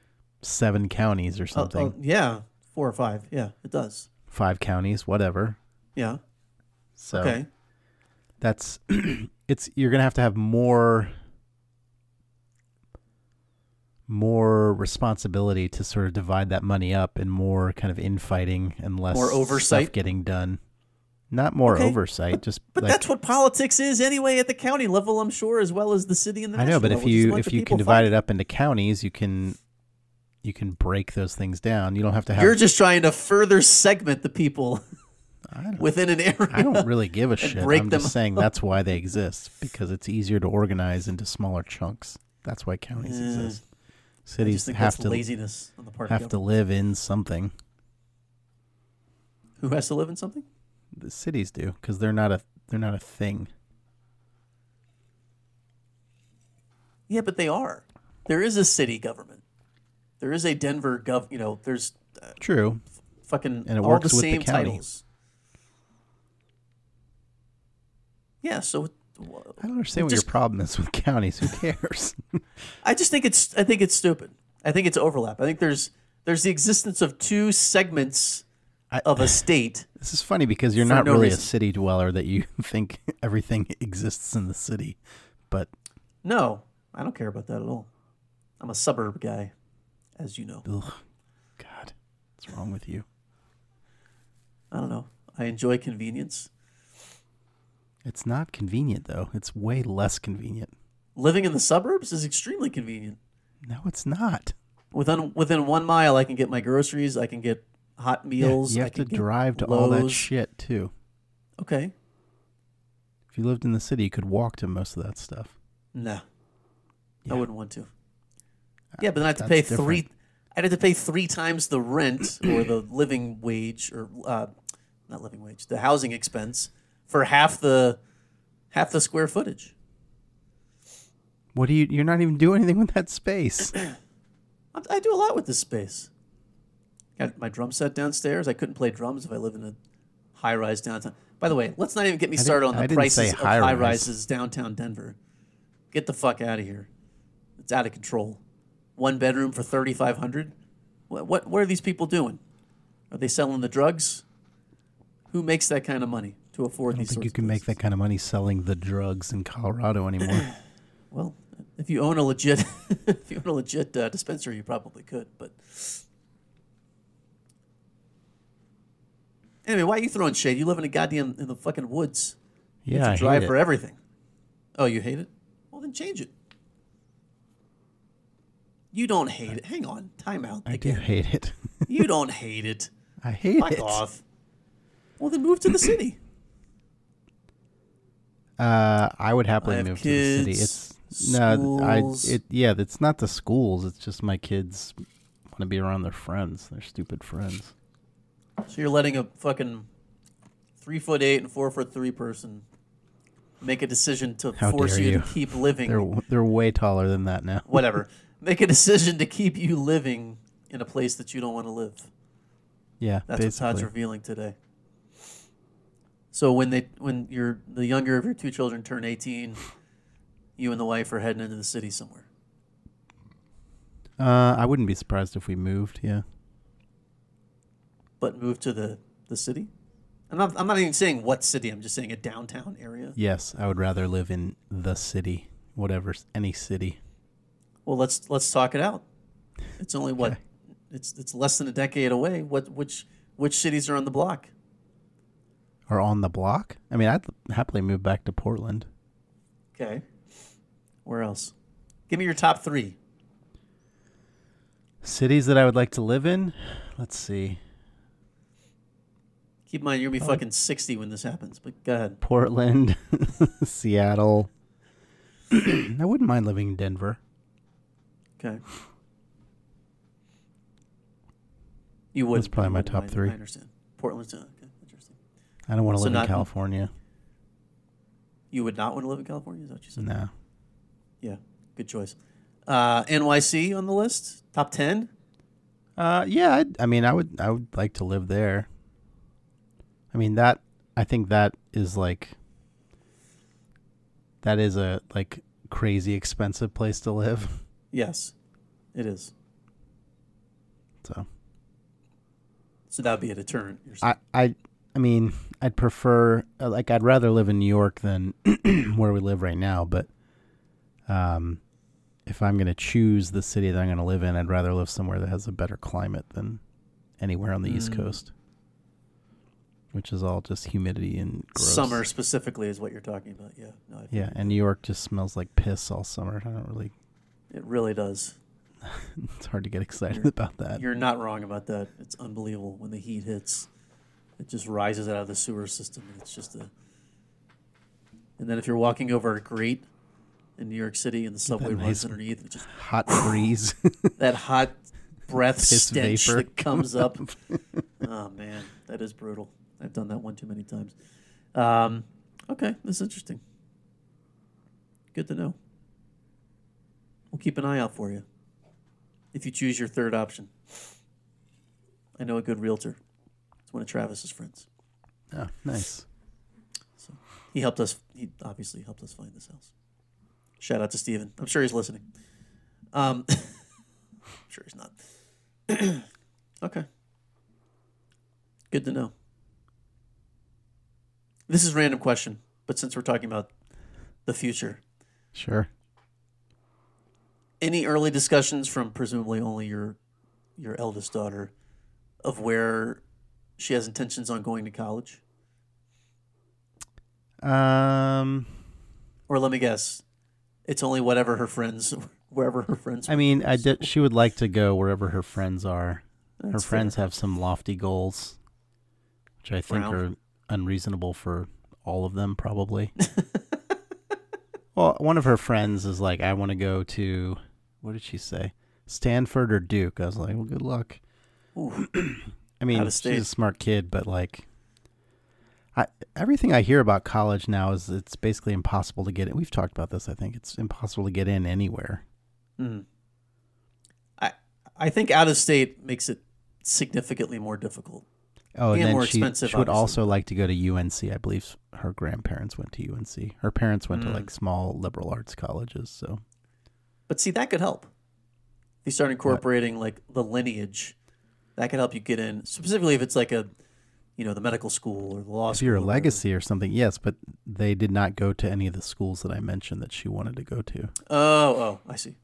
7 counties or something. Yeah, 4 or 5. Yeah, it does. 5 counties, whatever. Yeah. So Okay. that's you're gonna have to have more responsibility to sort of divide that money up, and more kind of infighting and less More oversight? stuff getting done. Not more Okay, oversight, just But like, that's what politics is anyway at the county level, I'm sure, as well as the city and the I know, but national if level. Just a you bunch of can people divide fighting. it up into counties, you can break those things down. You don't have to have. You're just trying to further segment the people within an area. I don't really give a shit. break I'm them just saying that's why they exist, because it's easier to organize into smaller chunks. That's why counties exist. I Cities just think have that's to laziness on the part of have to government. live in something. Who has to live in something? The cities do, because they're not a thing. Yeah, but they are. There is a city government. There is a Denver there's True. fucking And it all works the with the same county. titles. Yeah, so I don't understand what your problem is with counties. Who cares? I think it's stupid. I think it's overlap. I think there's the existence of two segments of a state. This is funny because you're For not no really reason. a city dweller, that you think everything exists in the city. But No, I don't care about that at all. I'm a suburb guy, as you know. ugh, God, what's wrong with you? I don't know. I enjoy convenience. It's not convenient, though. It's way less convenient. Living in the suburbs is extremely convenient. No, it's not. Within 1 mile, I can get my groceries. I can get hot meals. You I have can to get drive to all that Lowe's. shit, too. Okay. If you lived in the city, you could walk to most of that stuff. Nah. Yeah. I wouldn't want to. Yeah, but then I have to pay That's different. I'd have to pay 3 times the rent or the living wage, or not living wage, the housing expense for half the square footage. What do you're not even doing anything with that space. I do a lot with this space. Got my drum set downstairs. I couldn't play drums if I live in a high-rise downtown. By the way, let's not even get me started on I the didn't prices say of high-rise. high-rises downtown Denver. Get the fuck out of here. It's out of control. 1 bedroom for $3,500. What are these people doing? Are they selling the drugs? Who makes that kind of money to afford I don't these think sorts you of can make that places? kind of money selling the drugs in Colorado anymore. Well, if you own a legit dispensary, you probably could. But anyway, why are you throwing shade? You live in the fucking woods. You Yeah, have I to drive hate for it. everything. Oh, you hate it? Well, then change it. You don't hate it. Hang on, time out. I do again. hate it. You don't hate it. I hate Fuck it. off. Well, then move to the city. I would I happily have move to the city. kids, It's no, schools. it's not the schools. It's just my kids want to be around their friends, their stupid friends. So you're letting a fucking 3'8" and 4'3" person make a decision to How force dare you you. to keep living. They're way taller than that now. Whatever. Make a decision to keep you living in a place that you don't want to live. Yeah, That's what Todd's basically. revealing today. So when the younger of your 2 children turn 18, you and the wife are heading into the city somewhere. I wouldn't be surprised if we moved. Yeah. But move to the city? I'm not even saying what city. I'm just saying a downtown area. Yes, I would rather live in the city, any city. Well, let's talk it out. It's only what Okay. it's less than a decade away. Which cities are on the block? Or on the block. I mean, I'd happily move back to Portland. Okay. Where else? Give me your top 3. Cities that I would like to live in. Let's see. Keep in mind you're gonna be fucking 60 when this happens. But go ahead. Portland, Seattle. I wouldn't mind living in Denver. Okay. You would. That's probably my top 3. I understand. Portland's okay. Interesting. I don't want to So live not- in California. You would not want to live in California? Is that what you said? No. Yeah. Good choice. NYC on the list? Top 10? Yeah. I would like to live there. I mean I think that is a crazy expensive place to live. Yes, it is. So that would be a deterrent. You're saying. I mean, I'd prefer, like, I'd rather live in New York than where we live right now. But if I'm going to choose the city that I'm going to live in, I'd rather live somewhere that has a better climate than anywhere on the East Coast, which is all just humidity and gross. Summer specifically is what you're talking about. Yeah. No, Yeah, and New York just smells like piss all summer. I don't really. It really does. It's hard to get excited about that. You're not wrong about that. It's unbelievable when the heat hits. It just rises out of the sewer system. It's just a. And then if you're walking over a grate in New York City and the subway runs nice underneath, it just hot breeze. that hot breath Piss stench vapor. that comes up. Oh man, that is brutal. I've done that one too many times. Okay, that's interesting. Good to know. We'll keep an eye out for you if you choose your third option. I know a good realtor. It's one of Travis's friends. Oh, nice. So he helped us. He obviously helped us find this house. Shout out to Steven. I'm sure he's listening. I'm sure he's not. Okay. Good to know. This is a random question, but since we're talking about the future, Sure. any early discussions from presumably only your eldest daughter of where she has intentions on going to college? Or let me guess, it's only wherever her friends. I mean, she would like to go wherever her friends are. Her That's friends fair. have some lofty goals, which I think Brown. are unreasonable for all of them, probably. Well, one of her friends is like, I want to go to, what did she say? Stanford or Duke? I was like, well, good luck. Ooh, I mean, Out of she's state. a smart kid, but like, everything I hear about college now is it's basically impossible to get in. We've talked about this. I think it's impossible to get in anywhere. I think out of state makes it significantly more difficult. Oh, and And then more she expensive, would obviously. also like to go to UNC. I believe her grandparents went to UNC. Her parents went to like small liberal arts colleges. So But see, that could help. If you start incorporating like the lineage, that could help you get in. Specifically, if it's like the medical school or the law if school. you're a or whatever. legacy or something, yes, but they did not go to any of the schools that I mentioned that she wanted to go to. Oh, I see.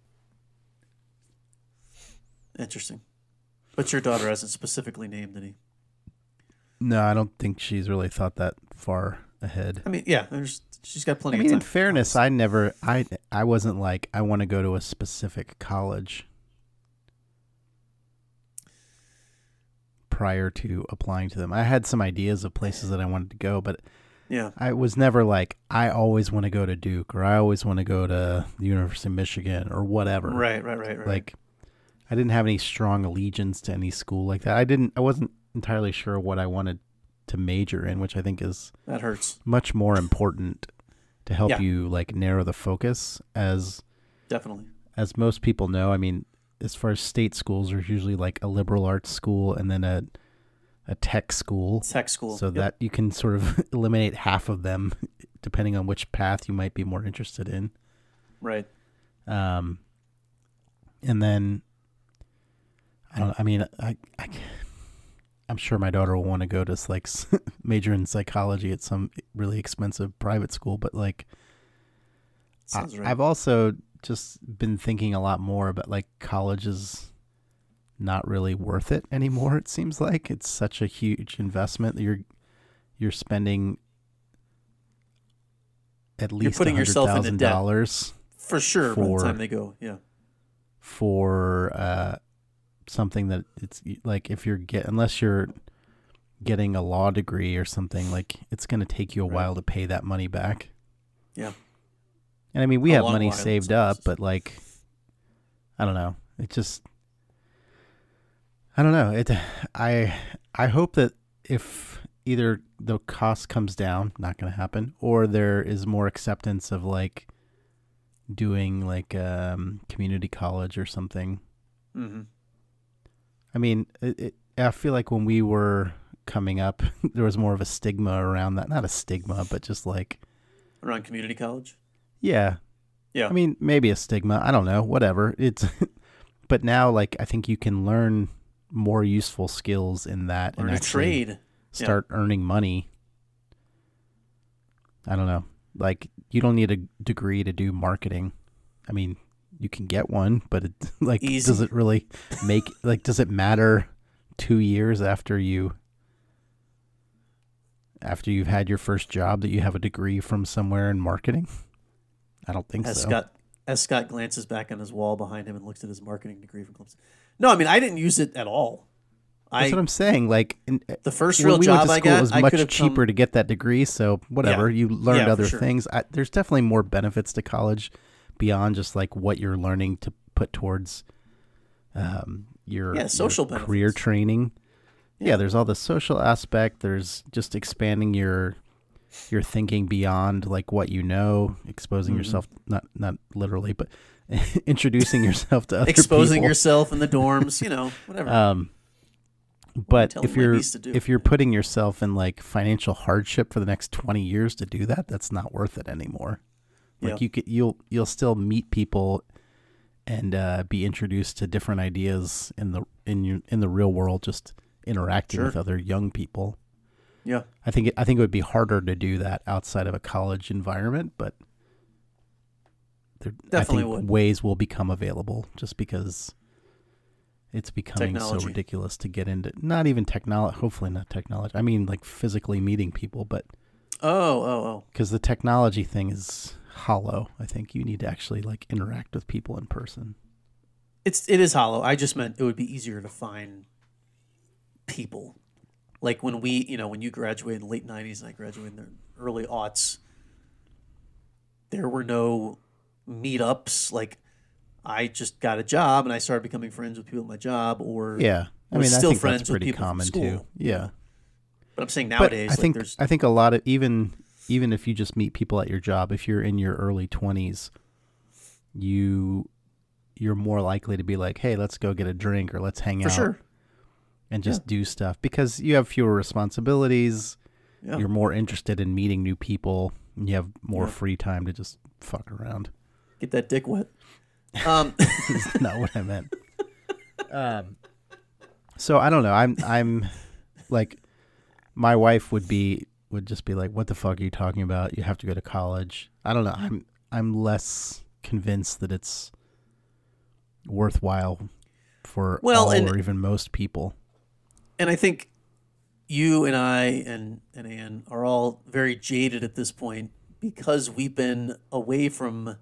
Interesting. But your daughter hasn't specifically named any. No, I don't think she's really thought that far ahead. I mean, yeah, she's got plenty I mean, of in time. fairness, I wasn't like, I want to go to a specific college prior to applying to them. I had some ideas of places that I wanted to go, but Yeah. I was never like, I always want to go to Duke or I always want to go to the University of Michigan or whatever. Right. Like, I didn't have any strong allegiance to any school like that. I wasn't entirely sure what I wanted to major in, which I think is That hurts. much more important to help Yeah. you like narrow the focus as Definitely. most people know. I mean, as far as state schools, there's usually like a liberal arts school and then a tech school. Tech school. So Yep. that you can sort of eliminate half of them depending on which path you might be more interested in. Right. And then I'm sure my daughter will want to go to like major in psychology at some really expensive private school, but like Sounds right. I've also just been thinking a lot more about like college is not really worth it anymore. It seems like it's such a huge investment that you're spending at least putting yourself into debt. $100,000 For sure, by the for- time they go. Yeah. for something that it's like unless you're getting a law degree or something, like it's going to take you a while to pay that money back. Yeah. And I mean, we A have long money while in saved some up, cases. but like, I don't know. I don't know. I hope that if either the cost comes down, not going to happen, or there is more acceptance of like doing like community college or something. Mm-hmm. I mean, I feel like when we were coming up, there was more of a stigma around that. Not a stigma, but just like, Around community college. yeah. Yeah. I mean, maybe a stigma. I don't know. Whatever. But now, like, I think you can learn more useful skills in that Learn and a actually trade. start earning money. I don't know. Like, you don't need a degree to do marketing. I mean, you can get one, but it, like, Easy. does it really make, like, does it matter 2 years after you've had your first job that you have a degree from somewhere in marketing? I don't think so. As Scott glances back on his wall behind him and looks at his marketing degree from Clemson. No, I mean, I didn't use it at all. That's what I'm saying. Like, The first when real we job went to I school, got, it was I much could have cheaper to get that degree. So whatever, you learned for other sure. things. There's definitely more benefits to college beyond just like what you're learning to put towards your social your career benefits. training. Yeah, there's all the social aspect. There's just expanding your thinking beyond like what you know, exposing yourself, not literally, but introducing yourself to other exposing people. yourself in the dorms, whatever. But telling if my you're niece to do. if you're putting yourself in like financial hardship for the next 20 years to do that, that's not worth it anymore. Like you'll still meet people and be introduced to different ideas in the real world, just interacting with other young people. Yeah. I think it would be harder to do that outside of a college environment, but Definitely I think would. ways will become available just because it's becoming Technology. so ridiculous to get into. Not even technology. Hopefully not technology. I mean, like physically meeting people, but Oh. because the technology thing is hollow. I think you need to actually like interact with people in person. It is hollow. I just meant it would be easier to find people. Like when when you graduated in the late 90s and I graduated in the early aughts, there were no meetups. Like, I just got a job and I started becoming friends with people at my job, or Yeah, I was mean, I still think friends that's with pretty people from common school. too. Yeah, But I'm saying but nowadays, I think a lot of even if you just meet people at your job, if you're in your early 20s, you're more likely to be like, hey, let's go get a drink or let's hang for out sure. and just do stuff because you have fewer responsibilities. Yeah. You're more interested in meeting new people and you have more free time to just fuck around. Get that dick wet. That's not what I meant. So I don't know. I'm like, my wife would just be like, what the fuck are you talking about? You have to go to college. I don't know. I'm less convinced that it's worthwhile for all or even most people. And I think you and I and Ann are all very jaded at this point because we've been away from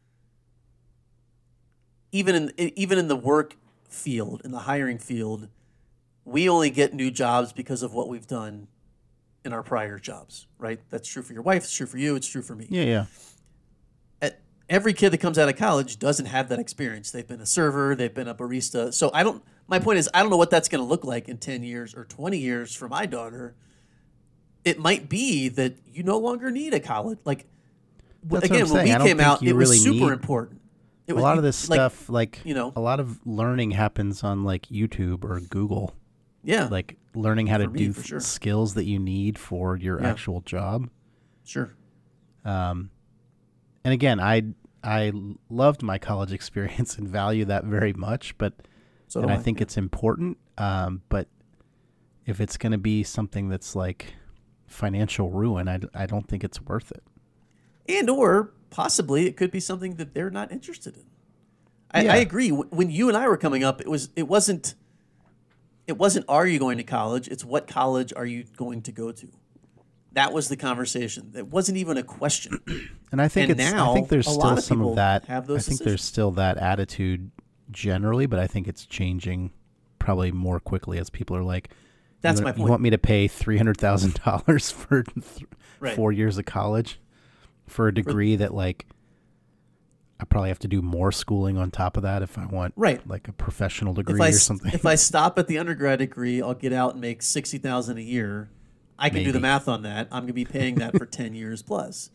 even in the work field, in the hiring field, we only get new jobs because of what we've done in our prior jobs, right? That's true for your wife, it's true for you, it's true for me. Yeah. Every kid that comes out of college doesn't have that experience. They've been a server, they've been a barista. So my point is, I don't know what that's going to look like in 10 years or 20 years for my daughter. It might be that you no longer need a college. Like, That's again, what I'm when saying. we came out, you it was really super need- important. It A was, lot of this stuff, like, a lot of learning happens on like YouTube or Google. Yeah. Like learning how to do for sure. skills that you need for your actual job. Sure. And again, I loved my college experience and value that very much, but So and do I think it's important. But if it's going to be something that's like financial ruin, I don't think it's worth it. And or possibly it could be something that they're not interested in. Yeah. I agree. When you and I were coming up, it wasn't are you going to college? It's what college are you going to go to? That was the conversation. It wasn't even a question. And I think And now, I think there's a still lot of some people of that. have those I think decisions. there's still that attitude generally, but I think it's changing probably more quickly as people are like, That's you my You point. want me to pay $300,000 for Right. 4 years of college for a degree that like I probably have to do more schooling on top of that if I want Right. like a professional degree or something. If I stop at the undergrad degree, I'll get out and make $60,000 a year. I can do the Maybe. math on that. I'm going to be paying that for 10 years plus.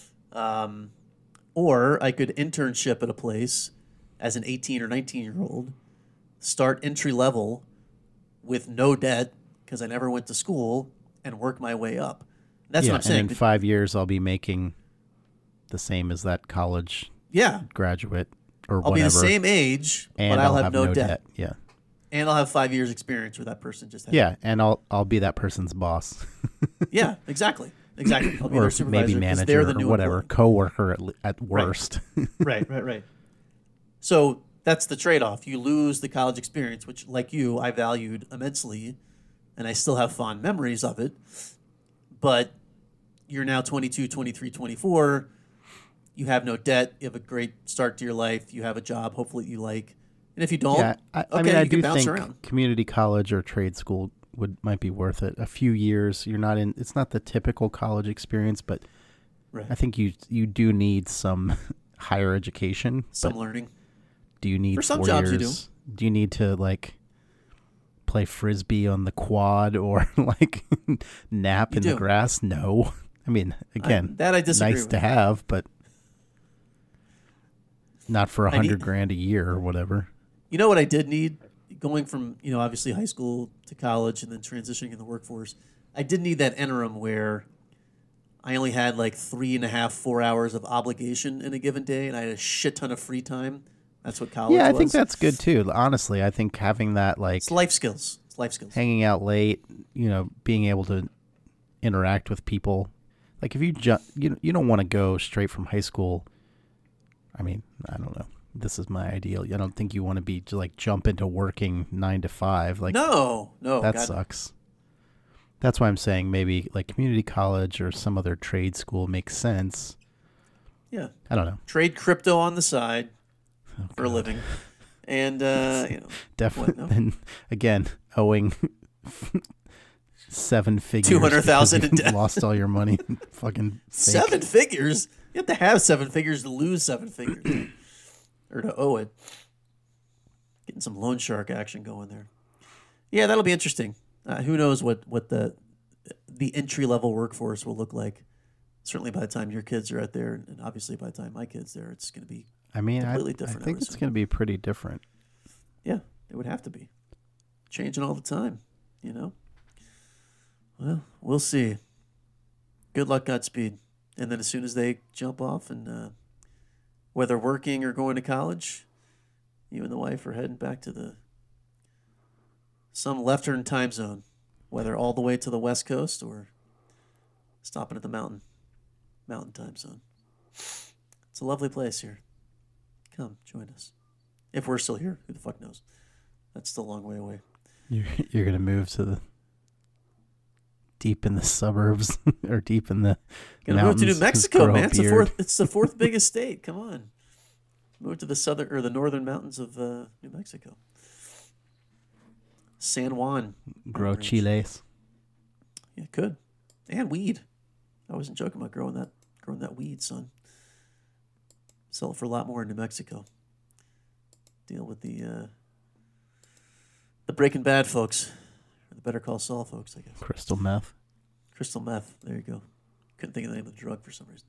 Or I could internship at a place as an 18 or 19-year-old, start entry level with no debt because I never went to school, and work my way up. That's what I'm saying. And in 5 years I'll be making the same as that college Yeah, graduate or I'll whatever. be the same age, and but I'll have no debt. debt. Yeah. And I'll have 5 years experience where that person just had. Yeah, and I'll be that person's boss. Yeah, exactly. Exactly. I'll be Or their supervisor maybe 'cause manager they're the or new whatever, employee. coworker at worst. Right. So that's the trade-off. You lose the college experience, which, like you, I valued immensely, and I still have fond memories of it. But you're now 22, 23, 24. You have no debt. You have a great start to your life. You have a job, hopefully you like. And if you don't, Yeah, I okay, mean, I you can do bounce think around. community college or trade school might be worth it. A few years, you're not in. It's not the typical college experience, but Right. I think you do need some higher education. Some but learning. do you need For some 4 jobs you years? Do you need to like play frisbee on the quad or like nap You in the do. grass? No. I mean, again, That I disagree nice with. to have, but not for I need- $100,000 a year or whatever. You know what I did need? Going from, obviously high school to college and then transitioning in the workforce, I did need that interim where I only had like 3.5, 4 hours of obligation in a given day, and I had a shit ton of free time. That's what college Yeah, I was. think that's good too. Honestly, I think having that like It's life skills. It's life skills. hanging out late, being able to interact with people. Like if you you don't want to go straight from high school. I mean, I don't know. This is my ideal. I don't think you want to be like jump into working 9 to 5. Like No, that God, sucks. That's why I'm saying maybe like community college or some other trade school makes sense. yeah. I don't know. Trade crypto on the side for a God. living. And, Definitely. What, no? Then again, owing 7 figures. 200,000 because in you debt. lost all your money. Fucking fake. 7 figures? You have to have 7 figures to lose 7 figures. Or to owe it. Getting some loan shark action going there. Yeah, that'll be interesting. Who knows what the entry level workforce will look like. Certainly by the time your kids are out there, and obviously by the time my kids there, it's going to be I mean, I completely different, I think would it's assume. going to be pretty different. Yeah, it would have to be. Changing all the time, Well, we'll see. Good luck, Godspeed. And then as soon as they jump off and whether working or going to college, you and the wife are heading back to some Western time zone, whether all the way to the West Coast or stopping at the mountain time zone. It's a lovely place here. Come, join us. If we're still here, who the fuck knows? That's still a long way away. You're going to move to the deep in the suburbs or deep in the Gonna move to New mountains, Mexico, grow a man. beard. It's the fourth biggest state. Come on. Move to the southern or the northern mountains of New Mexico. San Juan. Grow Range. chiles. Yeah, could. And weed. I wasn't joking about growing that weed, son. Sell it for a lot more in New Mexico. Deal with the Breaking Bad folks. Or the Better Call Saul folks, I guess. Crystal meth. Crystal meth. There you go. Couldn't think of the name of the drug for some reason.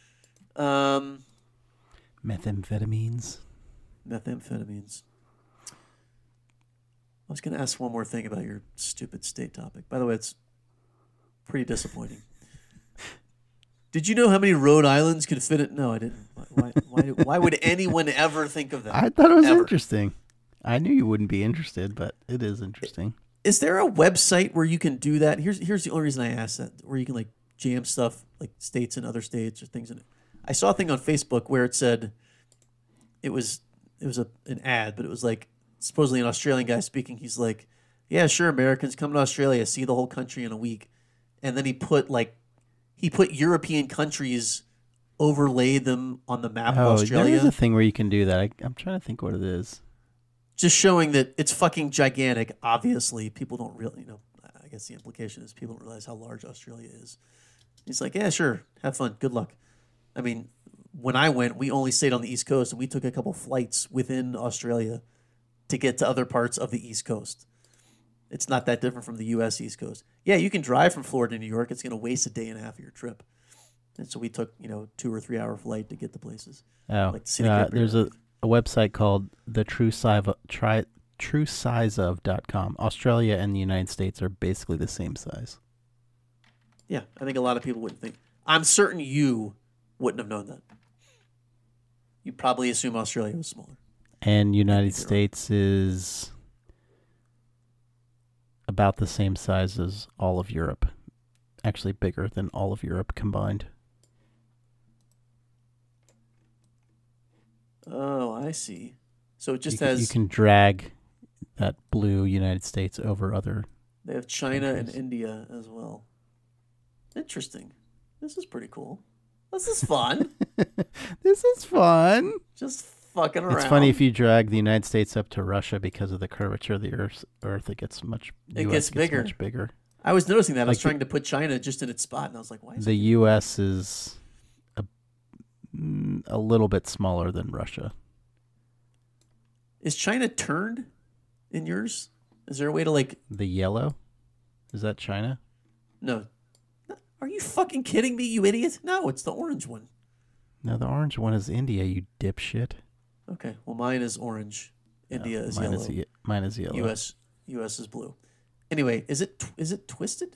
Methamphetamines. Methamphetamines. I was going to ask one more thing about your stupid state topic. By the way, it's pretty disappointing. Did you know how many Rhode Islands could fit it? No, I didn't. Why would anyone ever think of that? I thought it was Ever. interesting. I knew you wouldn't be interested, but it is interesting. Is there a website where you can do that? Here's the only reason I asked that, where you can like jam stuff like states and other states or things in it. I saw a thing on Facebook where it said it was an ad, but it was like supposedly an Australian guy speaking. He's like, "Yeah, sure, Americans come to Australia, see the whole country in a week," and then he put European countries, overlaid them on the map of Oh, there Australia, is a thing where you can do that. I'm trying to think what it is. just showing that it's fucking gigantic. Obviously, people don't really, I guess the implication is people don't realize how large Australia is. He's like, yeah, sure, have fun, good luck. I mean, when I went, we only stayed on the East Coast, and we took a couple flights within Australia to get to other parts of the East Coast. It's not that different from the U.S. East Coast. Yeah, you can drive from Florida to New York. It's going to waste a day and a half of your trip. And so we took, 2 or 3 hour flight to get to places. Oh, Like City Grip there's Area. a website called the truesizeof.com. Australia and the United States are basically the same size. Yeah, I think a lot of people wouldn't think. I'm certain you wouldn't have known that. You probably assume Australia was smaller. And United think you're States is about the same size as all of Europe. Actually bigger than all of Europe combined. Oh, I see. So it just You can drag that blue United States over other. They have China countries. and India as well. Interesting. This is pretty cool. This is fun. This is fun. Just fucking around. It's funny if you drag the United States up to Russia because of the curvature of the Earth, it gets bigger. much bigger. I was noticing that. I was Like trying to put China just in its spot, and I was like, why is The it? U.S. is a little bit smaller than Russia. Is China turned in yours? Is there a way to like? The yellow, is that China? No. Are you fucking kidding me, you idiot? No, it's the orange one. No, the orange one is India. You dipshit. Okay, well mine is orange. India is mine yellow. Mine is yellow. U.S. is blue. Anyway, is it twisted?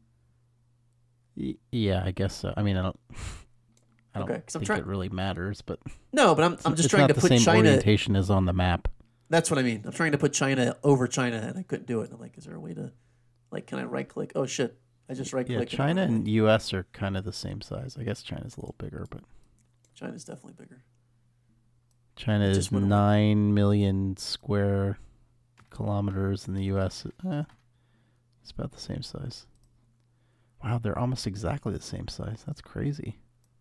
Yeah, I guess so. I mean, I don't Okay, 'cause I'm think trying- it really matters, but No, but I'm just it's trying not to the put same China. orientation as on the map. That's what I mean. I'm trying to put China over China, and I couldn't do it. And I'm like, is there a way to, like, can I right click? Oh shit! I just right Yeah, click. China and U.S. are kind of the same size. I guess China's a little bigger, but China's definitely bigger. China It is just went away. 9 million square kilometers, and the U.S. It's about the same size. Wow, they're almost exactly the same size. That's crazy.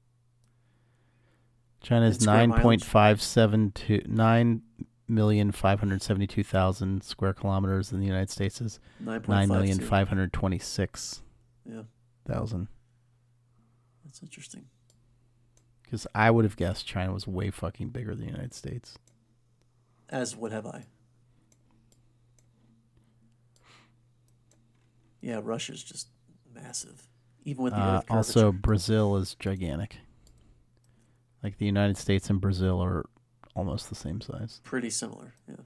China is In square mileage? 9,572,000 square kilometers, and the United States is 9.52. 9,526,000. Yeah, that's interesting. Because I would have guessed China was way fucking bigger than the United States. As would have I. Yeah, Russia's just massive, even with the Earth curvature. Also, Brazil is gigantic. Like the United States and Brazil are almost the same size. Pretty similar. Yeah.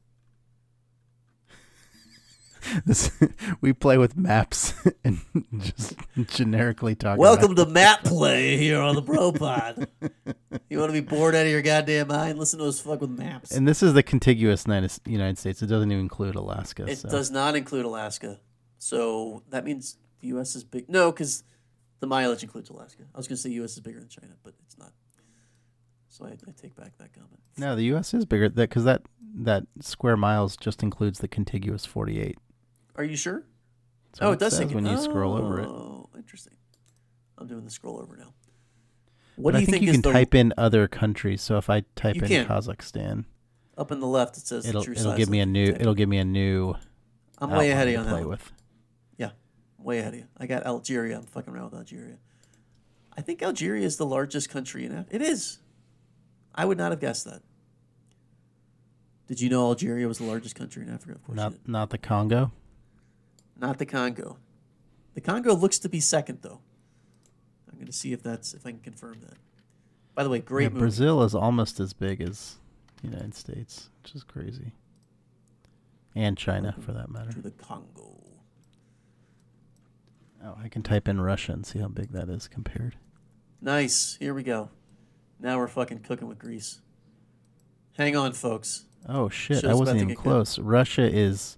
We play with maps and just generically talk. Welcome to Map Play here on the Bro Pod. You want to be bored out of your goddamn mind? Listen to us fuck with maps. And this is the contiguous United States. It doesn't even include Alaska. It so. does not include Alaska. So that means the U.S. is big. No, because the mileage includes Alaska. I was going to say U.S. is bigger than China, but it's not. So I take back that comment. No, the U.S. is bigger because that square miles just includes the contiguous 48. Are you sure? That's what Oh, it does says say when you scroll over it. Oh, interesting. I'm doing the scroll over now. But What do I you think you is can the type in other countries. So if I type You in can. Kazakhstan, up in the left? It says the true it'll size give me of a the new container. it'll give me a new. I'm way ahead of you outline on to that play one. with. Yeah, way ahead of you. I got Algeria. I'm fucking around with Algeria. I think Algeria is the largest country in Africa. It is. I would not have guessed that. Did you know Algeria was the largest country in Africa? Of course you did. Not the Congo. Not the Congo. The Congo looks to be second, though. I'm going to see if I can confirm that. By the way, great Yeah, movie. Brazil is almost as big as the United States, which is crazy. And China, for that matter. To the Congo. Oh, I can type in Russia and see how big that is compared. Nice. Here we go. Now we're fucking cooking with grease. Hang on, folks. Oh shit! Show's I about wasn't to even get good. close. Russia is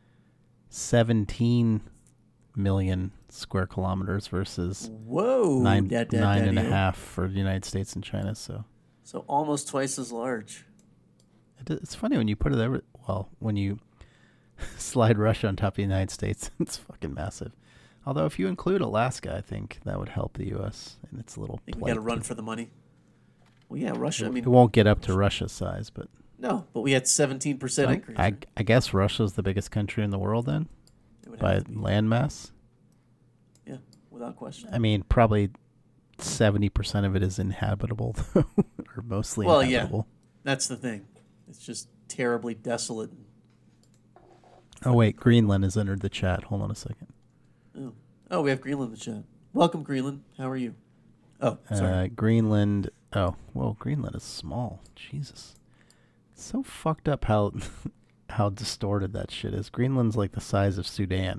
17 million square kilometers versus Whoa. nine Dad, and a daddy-o. half for the United States and China. So So almost twice as large. it's funny when you put it over. Well, when you slide Russia on top of the United States, it's fucking massive. Although if you include Alaska, I think that would help the U.S. in its little. I think we plight got to run to- for the money. Well, yeah, Russia. I It mean, won't get up to Russia's size, but no, but we had 17% increase. I right? guess Russia's the biggest country in the world then It would by have to be. landmass. Yeah, without question. I mean, probably 70% of it is inhabitable, though, or mostly Well, yeah. inhabitable. That's the thing. It's just terribly desolate. Oh, wait, Greenland has entered the chat. Hold on a second. Oh, we have Greenland in the chat. Welcome, Greenland. How are you? Oh, sorry. Greenland. Oh, whoa, Greenland is small. Jesus. It's so fucked up how how distorted that shit is. Greenland's like the size of Sudan.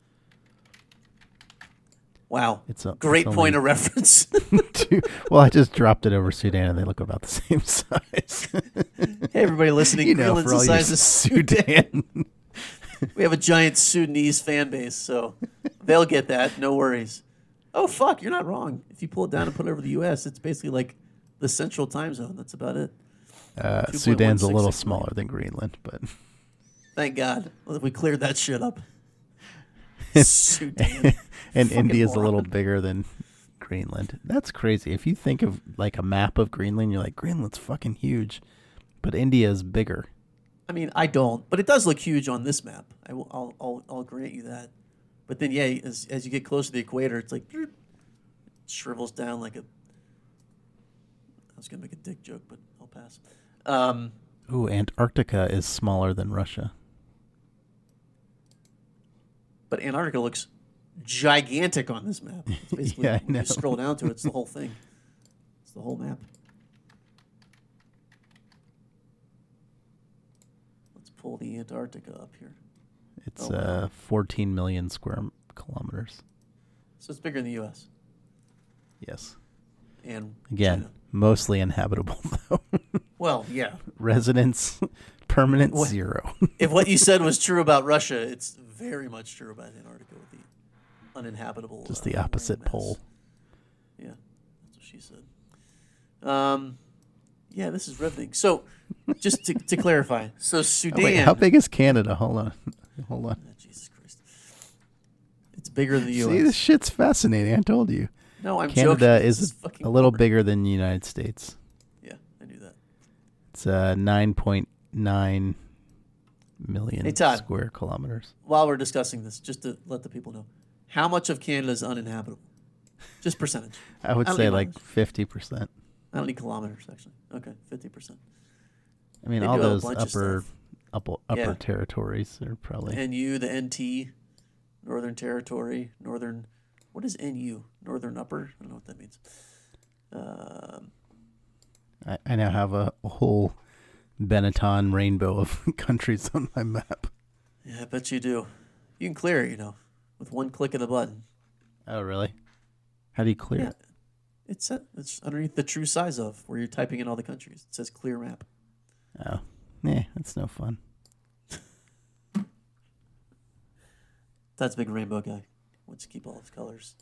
Wow. It's a Great it's point only of reference. well, I just dropped it over Sudan, and they look about the same size. Hey, everybody listening. You know, Greenland's for the all you size of Sudan. Sudan. We have a giant Sudanese fan base, so they'll get that. No worries. Oh, fuck, you're not wrong. If you pull it down and put it over the U.S., it's basically like the central time zone. That's about it. Sudan's a little 2.166 smaller than Greenland, but Thank God. Well, we cleared that shit up. Sudan. and Fucking India's a little moron. bigger than Greenland. That's crazy. If you think of like a map of Greenland, you're like, Greenland's fucking huge, but India is bigger. I mean, I don't, but it does look huge on this map. I'll grant you that. But then, yeah, as you get closer to the equator, it's like it shrivels down like a. I was gonna make a dick joke, but I'll pass. Ooh, Antarctica is smaller than Russia. But Antarctica looks gigantic on this map. It's basically, Yeah, I when know. you scroll down to it, it's the whole thing. It's the whole map. Let's pull the Antarctica up here. It's Oh, wow. 14 million square kilometers. So it's bigger than the U.S. Yes. and Again, China. mostly inhabitable though. Well, yeah. Residents, permanent What- 0. If what you said was true about Russia, it's very much true about Antarctica with the uninhabitable. Just the opposite landmass. pole. Yeah, that's what she said. Yeah, this is riveting. So, just to clarify, so Oh, Sudan. wait, how big is Canada? Hold on. Hold on. Oh, Jesus Christ! It's bigger than the U.S. See, this shit's fascinating. I told you. No, I'm Canada joking. This is fucking a little boring. bigger than the United States. Yeah, I knew that. It's 9.9 million Hey, Todd. square kilometers. While we're discussing this, just to let the people know, how much of Canada is uninhabitable? Just percentage. I would I don't say need like miles. 50%. I don't need kilometers, actually. Okay, 50%. I mean, They all do a those bunch of upper Yeah. territories are probably. NU, the NT, Northern Territory, Northern. What is NU? Northern Upper? I don't know what that means. I now have a whole Benetton rainbow of countries on my map. Yeah, I bet you do. You can clear it, with one click of the button. Oh, really? How do you clear Yeah. it? It's underneath the true size of where you're typing in all the countries. It says clear map. Oh, yeah, that's no fun. That's a big rainbow guy. Wants to keep all his colors.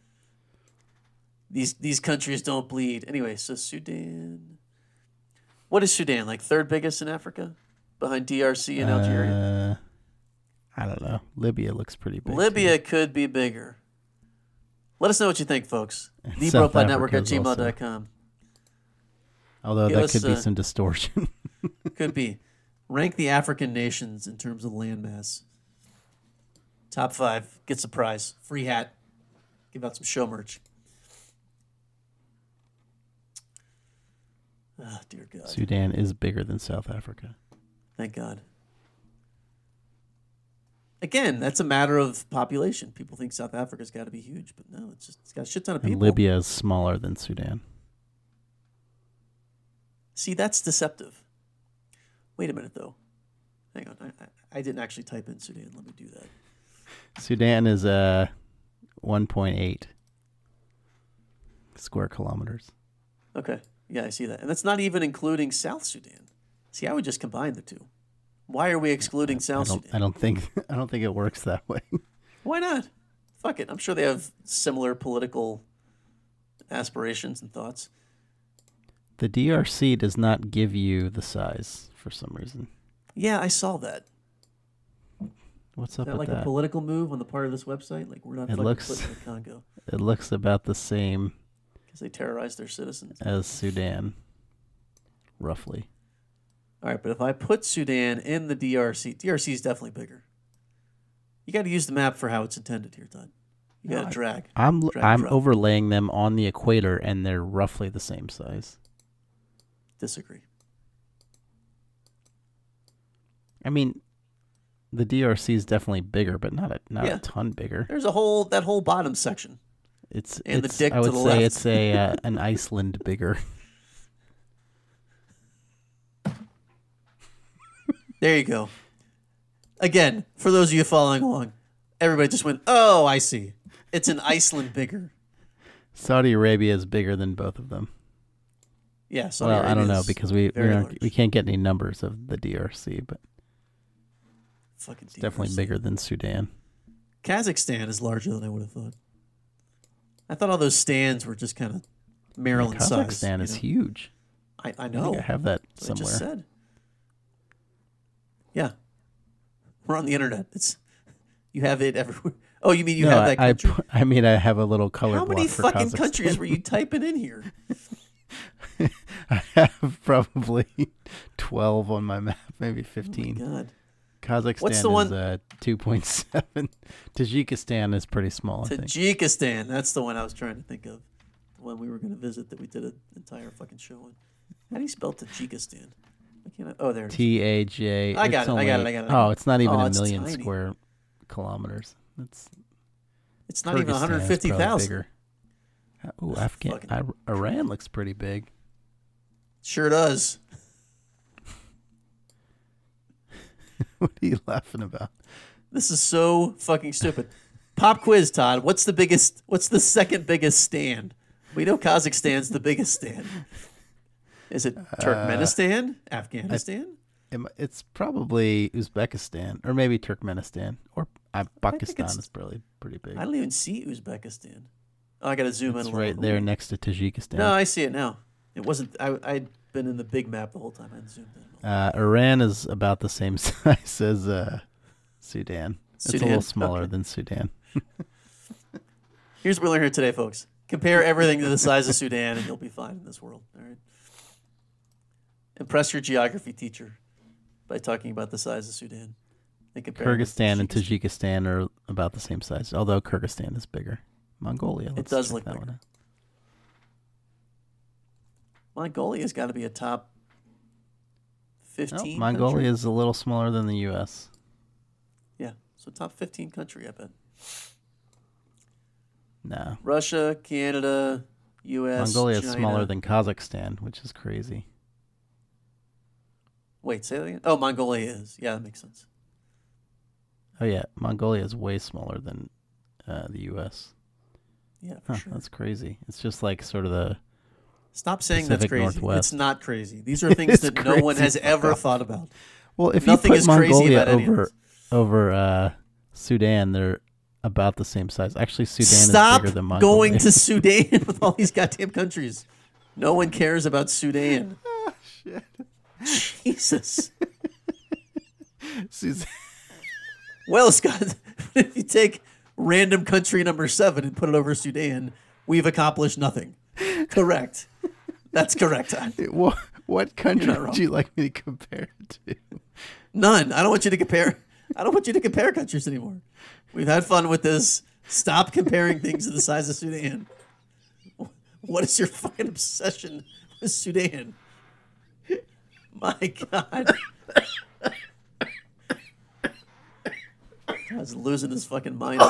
These countries don't bleed. Anyway, so Sudan. What is Sudan? Like third biggest in Africa? Behind DRC and Algeria? I don't know. Libya looks pretty big. Libya could be bigger. Let us know what you think, folks. And South TheBrokeBudNetwork at Africa's also- gmail.com. Although Give that us, could be some distortion. Could be. Rank the African nations in terms of landmass. Top 5. Gets a prize. Free hat. Give out some show merch. Ah, dear God. Sudan is bigger than South Africa. Thank God. Again, that's a matter of population. People think South Africa's got to be huge, but no, it's got a shit ton of And people. Libya is smaller than Sudan. See, that's deceptive. Wait a minute, though. Hang on. I didn't actually type in Sudan. Let me do that. Sudan is 1.8 square kilometers. Okay. Yeah, I see that. And that's not even including South Sudan. See, I would just combine the two. Why are we excluding South Sudan? I don't think it works that way. Why not? Fuck it. I'm sure they have similar political aspirations and thoughts. The DRC does not give you the size for some reason. Yeah, I saw that. What's Is up that with like a that? political move on the part of this website? Like, we're not It fucking looks- putting the Congo It looks about the same because they terrorize their citizens. as Sudan, roughly. All right, but if I put Sudan in the DRC is definitely bigger. You got to use the map for how it's intended here, Todd. You got to drag. I'm Drag, drop. overlaying them on the equator, and they're roughly the same size. Disagree. I mean, the DRC is definitely bigger, but not Yeah. a ton bigger. There's that whole bottom section. It's And the dick I to would the say left. it's an Iceland bigger. There you go. Again, for those of you following along, everybody just went, "Oh, I see. It's an Iceland bigger." Saudi Arabia is bigger than both of them. Yeah. Saudi Well, I don't Arabia know is because we very aren't, large. we can't get any numbers of the DRC, but Fucking It's definitely bigger than Sudan. Kazakhstan is larger than I would have thought. I thought all those stands were just kind of Maryland size. Kazakhstan is huge. I know. I have that That's what I somewhere. just said. Yeah. We're on the internet. You have it everywhere. Oh, you mean you have that country? I mean, I have a little color How block many for fucking Kazakhstan. countries were you typing in here? I have probably 12 on my map, maybe 15. Oh my God. Kazakhstan What's the is one- 2.7. Tajikistan is pretty small, I think. Tajikistan. That's the one I was trying to think of. The one we were going to visit that we did an entire fucking show on. How do you spell Tajikistan? Why can't I? Oh, there it is. TAJ. I got it, I got it. Oh, it's not even Oh, a it's million tiny. square kilometers. It's not even Kyrgyzstan is probably 150,000. bigger. Ooh, Iran looks pretty big. Sure does. What are you laughing about? This is so fucking stupid. Pop quiz, Todd. What's the second biggest stand? We know Kazakhstan's the biggest stand. Is it Turkmenistan? Afghanistan? It's probably Uzbekistan or maybe Turkmenistan or Pakistan it's- is probably pretty big. I don't even see Uzbekistan. Oh, I got to zoom It's in a right little. there next to Tajikistan. No, I see it now. It wasn't. I'd been in the big map the whole time. I hadn't zoomed in. Iran is about the same size as Sudan. It's a Sudan, little smaller okay. than Sudan. Here's what we learned here today, folks. Compare everything to the size of Sudan, and you'll be fine in this world. All right. Impress your geography teacher by talking about the size of Sudan. And compare it with Kyrgyzstan and Tajikistan are about the same size, although Kyrgyzstan is bigger. Mongolia. Let's does check look that bigger. one out. Mongolia's got to be a top 15. Oh, Mongolia country. is a little smaller than the U.S. Yeah, so top 15 country, I bet. No. Russia, Canada, U.S. Mongolia is China. smaller than Kazakhstan, which is crazy. Wait, say that again? Oh, Mongolia is. Yeah, that makes sense. Oh, yeah. Mongolia is way smaller than the U.S. Yeah, for sure. That's crazy. It's just like sort of the... Stop saying Pacific that's crazy. Northwest. It's not crazy. These are things It's that no one crazy. has ever thought about. Well, if Nothing you put is crazy Mongolia about any of over this. over Sudan, they're about the same size. Actually, Sudan Stop is bigger than Mongolia. going to Sudan with all these goddamn countries. No one cares about Sudan. Oh, shit. Jesus. Sudan. Well, Scott, if you take random country number 7 and put it over Sudan, we've accomplished nothing. Correct. That's correct. What country not wrong. would you like me to compare it to? None. I don't want you to compare. I don't want you to compare countries anymore. We've had fun with this. Stop comparing things to the size of Sudan. What is your fucking obsession with Sudan? My God. Guy's losing his fucking mind.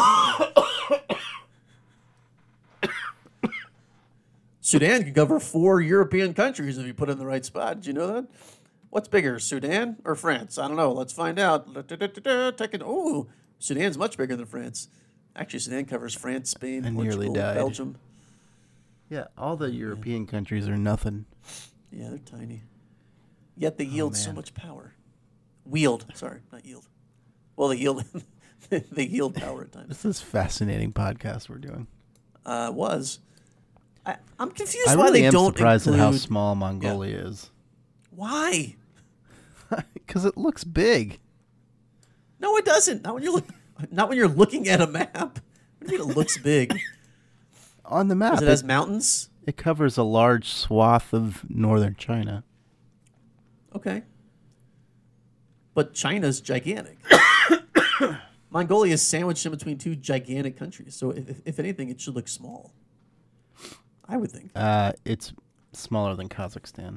Sudan can cover 4 European countries if you put it in the right spot. Did you know that? What's bigger, Sudan or France? I don't know. Let's find out. Oh, Sudan's much bigger than France. Actually, Sudan covers France, Spain, I nearly Portugal, died. Belgium. Yeah, all the European countries are nothing. Yeah, they're tiny. Yet they yield so man. much power. Wield. Sorry, not yield. Well, they yield, they yield power at times. This is a fascinating podcast we're doing. Was. I'm confused I why really they am don't surprised at how include- small Mongolia is. Why? Because it looks big. No, it doesn't. Not when you're looking at a map. What do you mean it looks big? On the map, Because it has mountains? it covers a large swath of northern China. Okay. But China's gigantic. Mongolia is sandwiched in between 2 gigantic countries. So if anything, it should look small. I would think. It's smaller than Kazakhstan.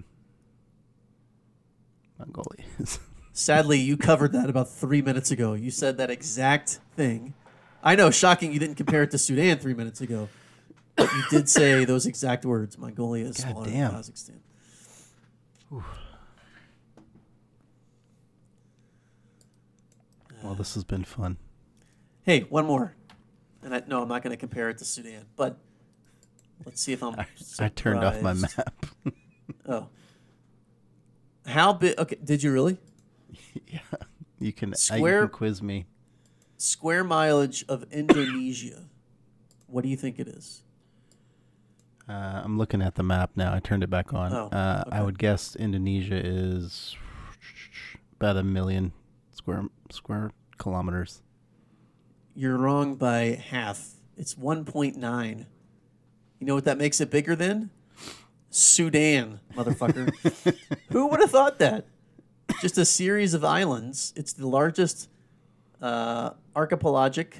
Mongolia is. Sadly, you covered that about 3 minutes ago. You said that exact thing. I know, shocking you didn't compare it to Sudan 3 minutes ago. But you did say those exact words. Mongolia is God smaller damn. than Kazakhstan. Well, this has been fun. Hey, one more. And no, I'm not going to compare it to Sudan. But let's see if I'm I turned off my surprised. map. Oh. How big? Okay, did you really? You can Square quiz me. square mileage of Indonesia. What do you think it is? I'm looking at the map now. I turned it back on. Oh, I would guess Indonesia is about 1 million square kilometers. You're wrong by half. It's 1.9. You know what that makes it bigger than? Sudan, motherfucker. Who would have thought that? Just a series of islands. It's the largest archipelagic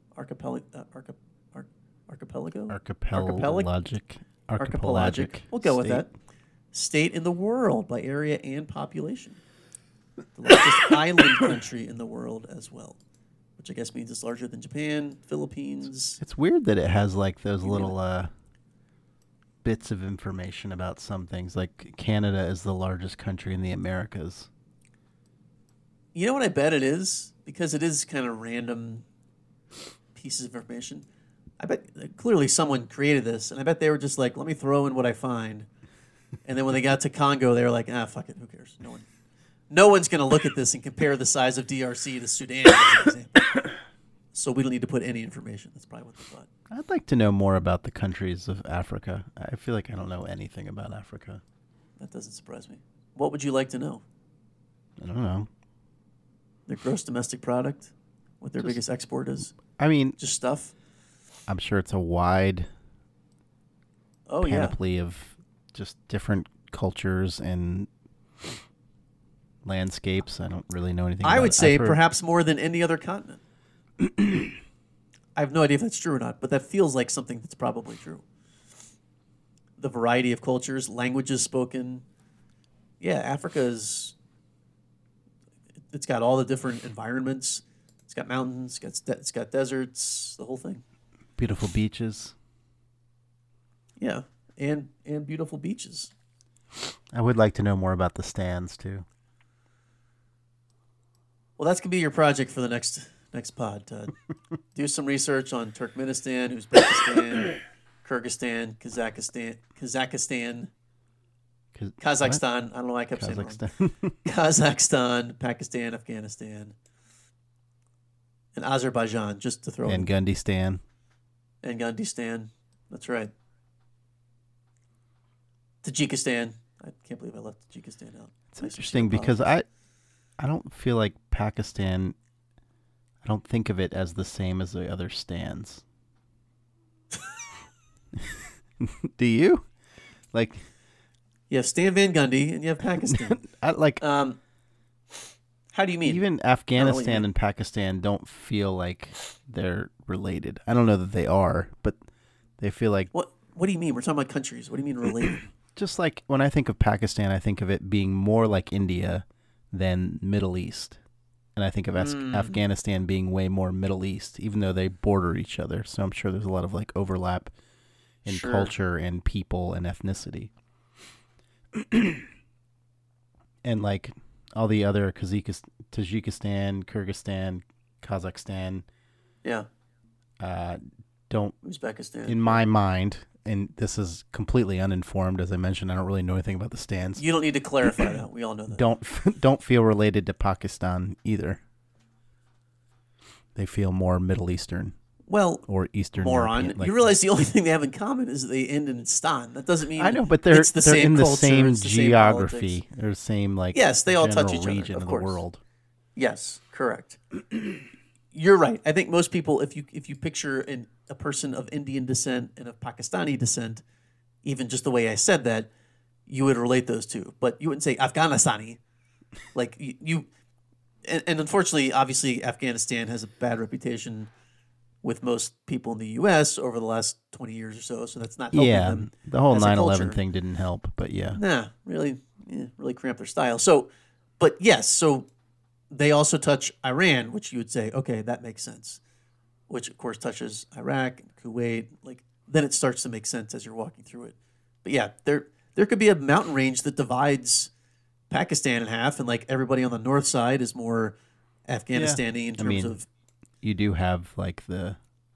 archipelagic. We'll go with state. that. State in the world by area and population. The largest island country in the world as well, which I guess means it's larger than Japan, Philippines. It's weird that it has like those little bits of information about some things. Like Canada is the largest country in the Americas. You know what I bet it is? Because it is kind of random pieces of information. I bet clearly someone created this, and I bet they were just like, let me throw in what I find. And then when they got to Congo, they were like, fuck it, who cares? No one's going to look at this and compare the size of DRC to Sudan, as an example. So we don't need to put any information. That's probably what they thought. I'd like to know more about the countries of Africa. I feel like I don't know anything about Africa. That doesn't surprise me. What would you like to know? I don't know. Their gross domestic product? What their biggest export is? I mean, Just stuff? I'm sure it's a wide Oh, yeah. panoply of just different cultures and landscapes. I don't really know anything I about would it. say I've heard- perhaps more than any other continent. I have no idea if that's true or not, but that feels like something that's probably true. The variety of cultures, languages spoken. Yeah, Africa it's got all the different environments. It's got mountains, it's got deserts, the whole thing. beautiful beaches. Yeah, and beautiful beaches. I would like to know more about the stands too. Well, that's gonna be your project for the next pod, Todd. Do some research on Turkmenistan, Uzbekistan, Kyrgyzstan, Kazakhstan, I don't know why I kept saying it wrong. Kazakhstan, Pakistan, Afghanistan, and Azerbaijan, just to throw And Gundistan. And Gundistan. That's right. Tajikistan. I can't believe I left Tajikistan out. It's interesting because I don't feel like Pakistan, I don't think of it as the same as the other stands. Do you? Like, you have Stan Van Gundy and you have Pakistan. How do you mean? Even Afghanistan and Pakistan don't feel like they're related. I don't know that they are, but they feel like... What do you mean? We're talking about countries. What do you mean related? Just like when I think of Pakistan, I think of it being more like India than Middle East. And I think of Afghanistan being way more Middle East, even though they border each other. So I'm sure there's a lot of like overlap in culture and people and ethnicity. And like all the other Tajikistan, Kyrgyzstan, Kazakhstan, don't, Uzbekistan. in my mind, and this is completely uninformed, as I mentioned, I don't really know anything about the stands. You don't need to clarify that. We all know that. Don't feel related to Pakistan either. They feel more Middle Eastern. Well, or Eastern moron. European, You realize the only thing they have in common is that they end in stan. That doesn't mean I know, but they're in the culture, same it's the geography. They're the same yes, they all touch each region other, of the world. Yes, correct. You're right. I think most people, if you picture a person of Indian descent and of Pakistani descent, even just the way I said that, you would relate those two. But you wouldn't say Afghanistani. Like you and unfortunately, obviously, Afghanistan has a bad reputation with most people in the U.S. over the last 20 years or so. So that's not helping them. The whole as a 9/11 culture. thing didn't help, but yeah. Nah, really cramped their style. So, but yes, so they also touch Iran, which you would say, okay, that makes sense. Which of course touches Iraq and Kuwait. Like then it starts to make sense as you're walking through it. But yeah, there could be a mountain range that divides Pakistan in half, and like everybody on the north side is more Afghanistani in terms of. You do have like the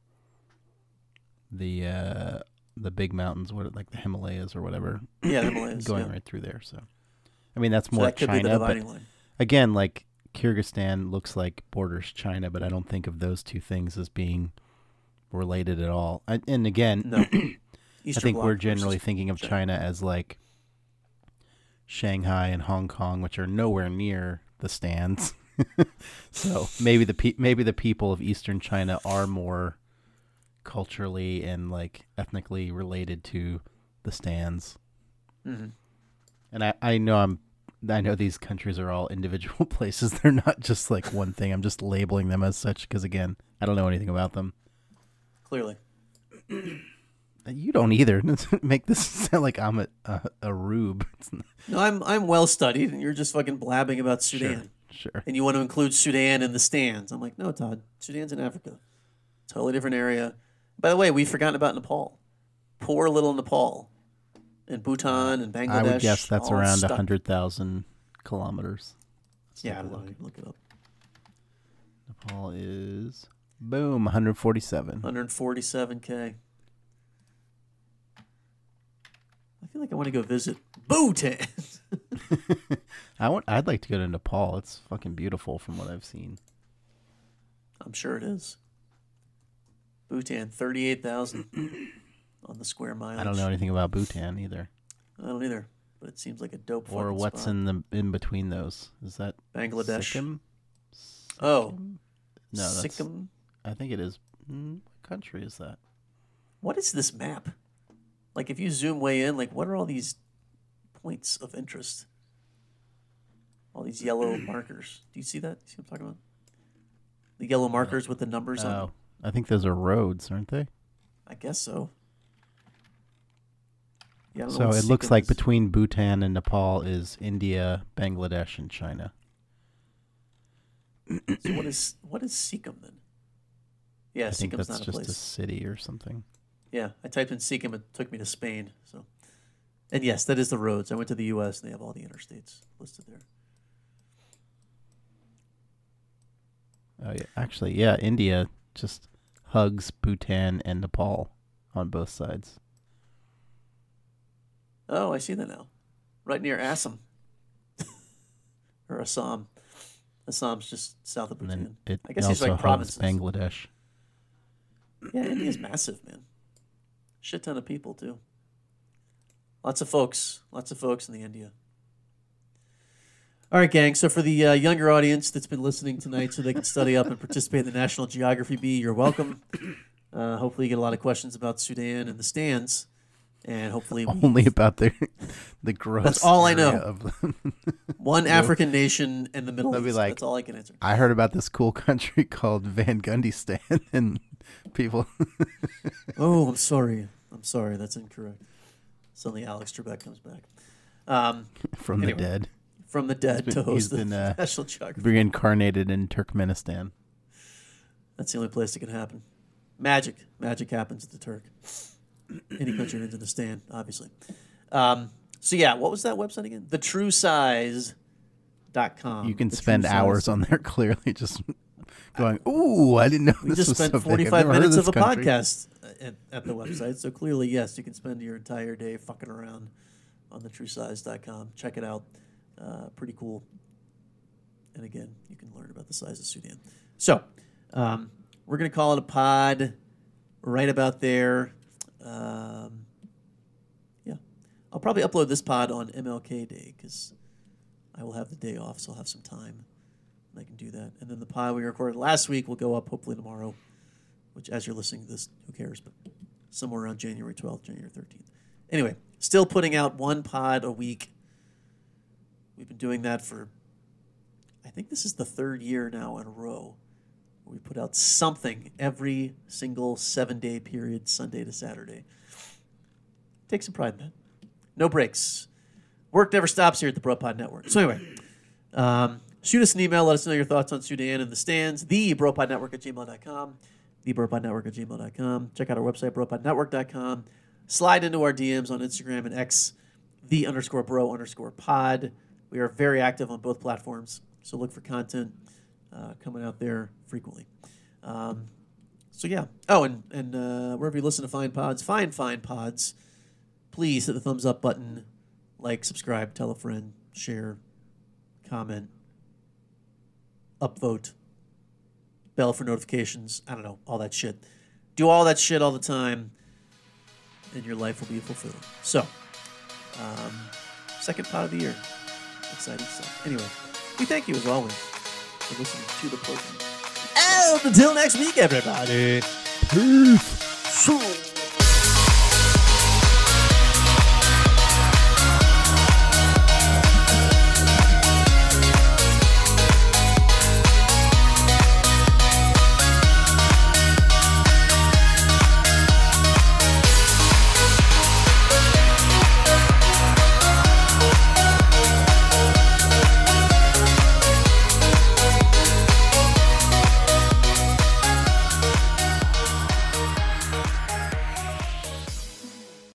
big mountains, like the Himalayas or whatever. Yeah, the Himalayas going right through there. So, I mean, that's more that could be the China, but dividing line. again, like Kyrgyzstan looks like borders China, but I don't think of those two things as being related at all. And again, No. I Eastern think Bloc we're generally versus thinking of China as like Shanghai and Hong Kong, which are nowhere near the stands. So maybe the people of Eastern China are more culturally and like ethnically related to the stands. Mm-hmm. And I know these countries are all individual places. They're not just like one thing. I'm just labeling them as such because again, I don't know anything about them. Clearly. You don't either. Make this sound like I'm a rube. No, I'm well studied, and you're just fucking blabbing about Sudan. Sure. And you want to include Sudan in the stands. I'm like, no, Todd. Sudan's in Africa. Totally different area. By the way, we've forgotten about Nepal. Poor little Nepal. And Bhutan and Bangladesh. I would guess that's all around stuck. 100,000 kilometers. Yeah, I don't know. Look it up. Nepal is, boom, 147. 147K. I feel like I want to go visit Bhutan. I'd like to go to Nepal. It's fucking beautiful from what I've seen. I'm sure it is. Bhutan, 38,000 on the square mile. I don't know anything about Bhutan either. I don't either, but it seems like a dope Or fucking what's spot. in between those? Is that Bangladesh. Sikkim? Oh, No, that's, Sikkim. I think it is. What country is that? What is this map? Like, if you zoom way in, like, what are all these points of interest? All these yellow markers. Do you see that? See what I'm talking about? The yellow markers with the numbers on Oh, them? I think those are roads, aren't they? I guess so. Yeah, I don't know So what it looks Sikkim like is. between Bhutan and Nepal is India, Bangladesh, and China. So what is Sikkim then? Yeah, I think Sikkim's that's not a just place. a city or something. Yeah, I typed in Sikkim. It took me to Spain. So, and yes, that is the roads. I went to the U.S. and they have all the interstates listed there. Oh yeah, actually, yeah, India just hugs Bhutan and Nepal on both sides. Oh, I see that now. Right near Assam. Or Assam. Assam's just south of And Bhutan. then it I guess these also are like hugs provinces. Bangladesh. Yeah, India's massive, man. Shit ton of people, too. Lots of folks in the India. All right, gang. So for the younger audience that's been listening tonight so they can study up and participate in the National Geography Bee, you're welcome. Hopefully you get a lot of questions about Sudan and the stands. And hopefully Only about the gross. That's all I know. area of one African nation in the Middle They'll be East. like, That's all I can answer. I heard about this cool country called Van Gundistan, and people. Oh, I'm sorry. That's incorrect. Suddenly Alex Trebek comes back. From Anyway. the dead, From the dead to he's host the been, National Geography. reincarnated in Turkmenistan. That's the only place it can happen. Magic happens at the Turk. Any country ends in a stand, obviously. So yeah, what was that website again? TheTrueSize.com. You can The spend True hours Size. on there clearly just going, ooh, I didn't know We this just was spent so big. I've 45 never heard minutes of this a country." podcast at the website. So clearly, yes, you can spend your entire day fucking around on thetruesize.com. Check it out. Pretty cool. And again, you can learn about the size of Sudan. So we're going to call it a pod right about there. Yeah. I'll probably upload this pod on MLK Day because I will have the day off, so I'll have some time. And I can do that. And then the pod we recorded last week will go up hopefully tomorrow, which as you're listening to this, who cares, but somewhere around January 12th, January 13th. Anyway, still putting out one pod a week. We've been doing that for, I think this is the third year now in a row. Where we put out something every single 7-day period, Sunday to Saturday. Take some pride in that. No breaks. Work never stops here at the BroPod Network. So anyway, shoot us an email. Let us know your thoughts on Sudan and the stands. TheBroPodNetwork@gmail.com. TheBroPodNetwork@gmail.com. Check out our website, BroPodNetwork.com. Slide into our DMs on Instagram and X, _bro_pod. We are very active on both platforms, so look for content coming out there frequently. So yeah. Oh, and wherever you listen to fine pods, please hit the thumbs up button, like, subscribe, tell a friend, share, comment, upvote, bell for notifications. I don't know, all that shit. Do all that shit all the time, and your life will be fulfilled. So, second pod of the year. Exciting stuff. Anyway, we thank you as always for listening to the program. And until next week, everybody. Peace. So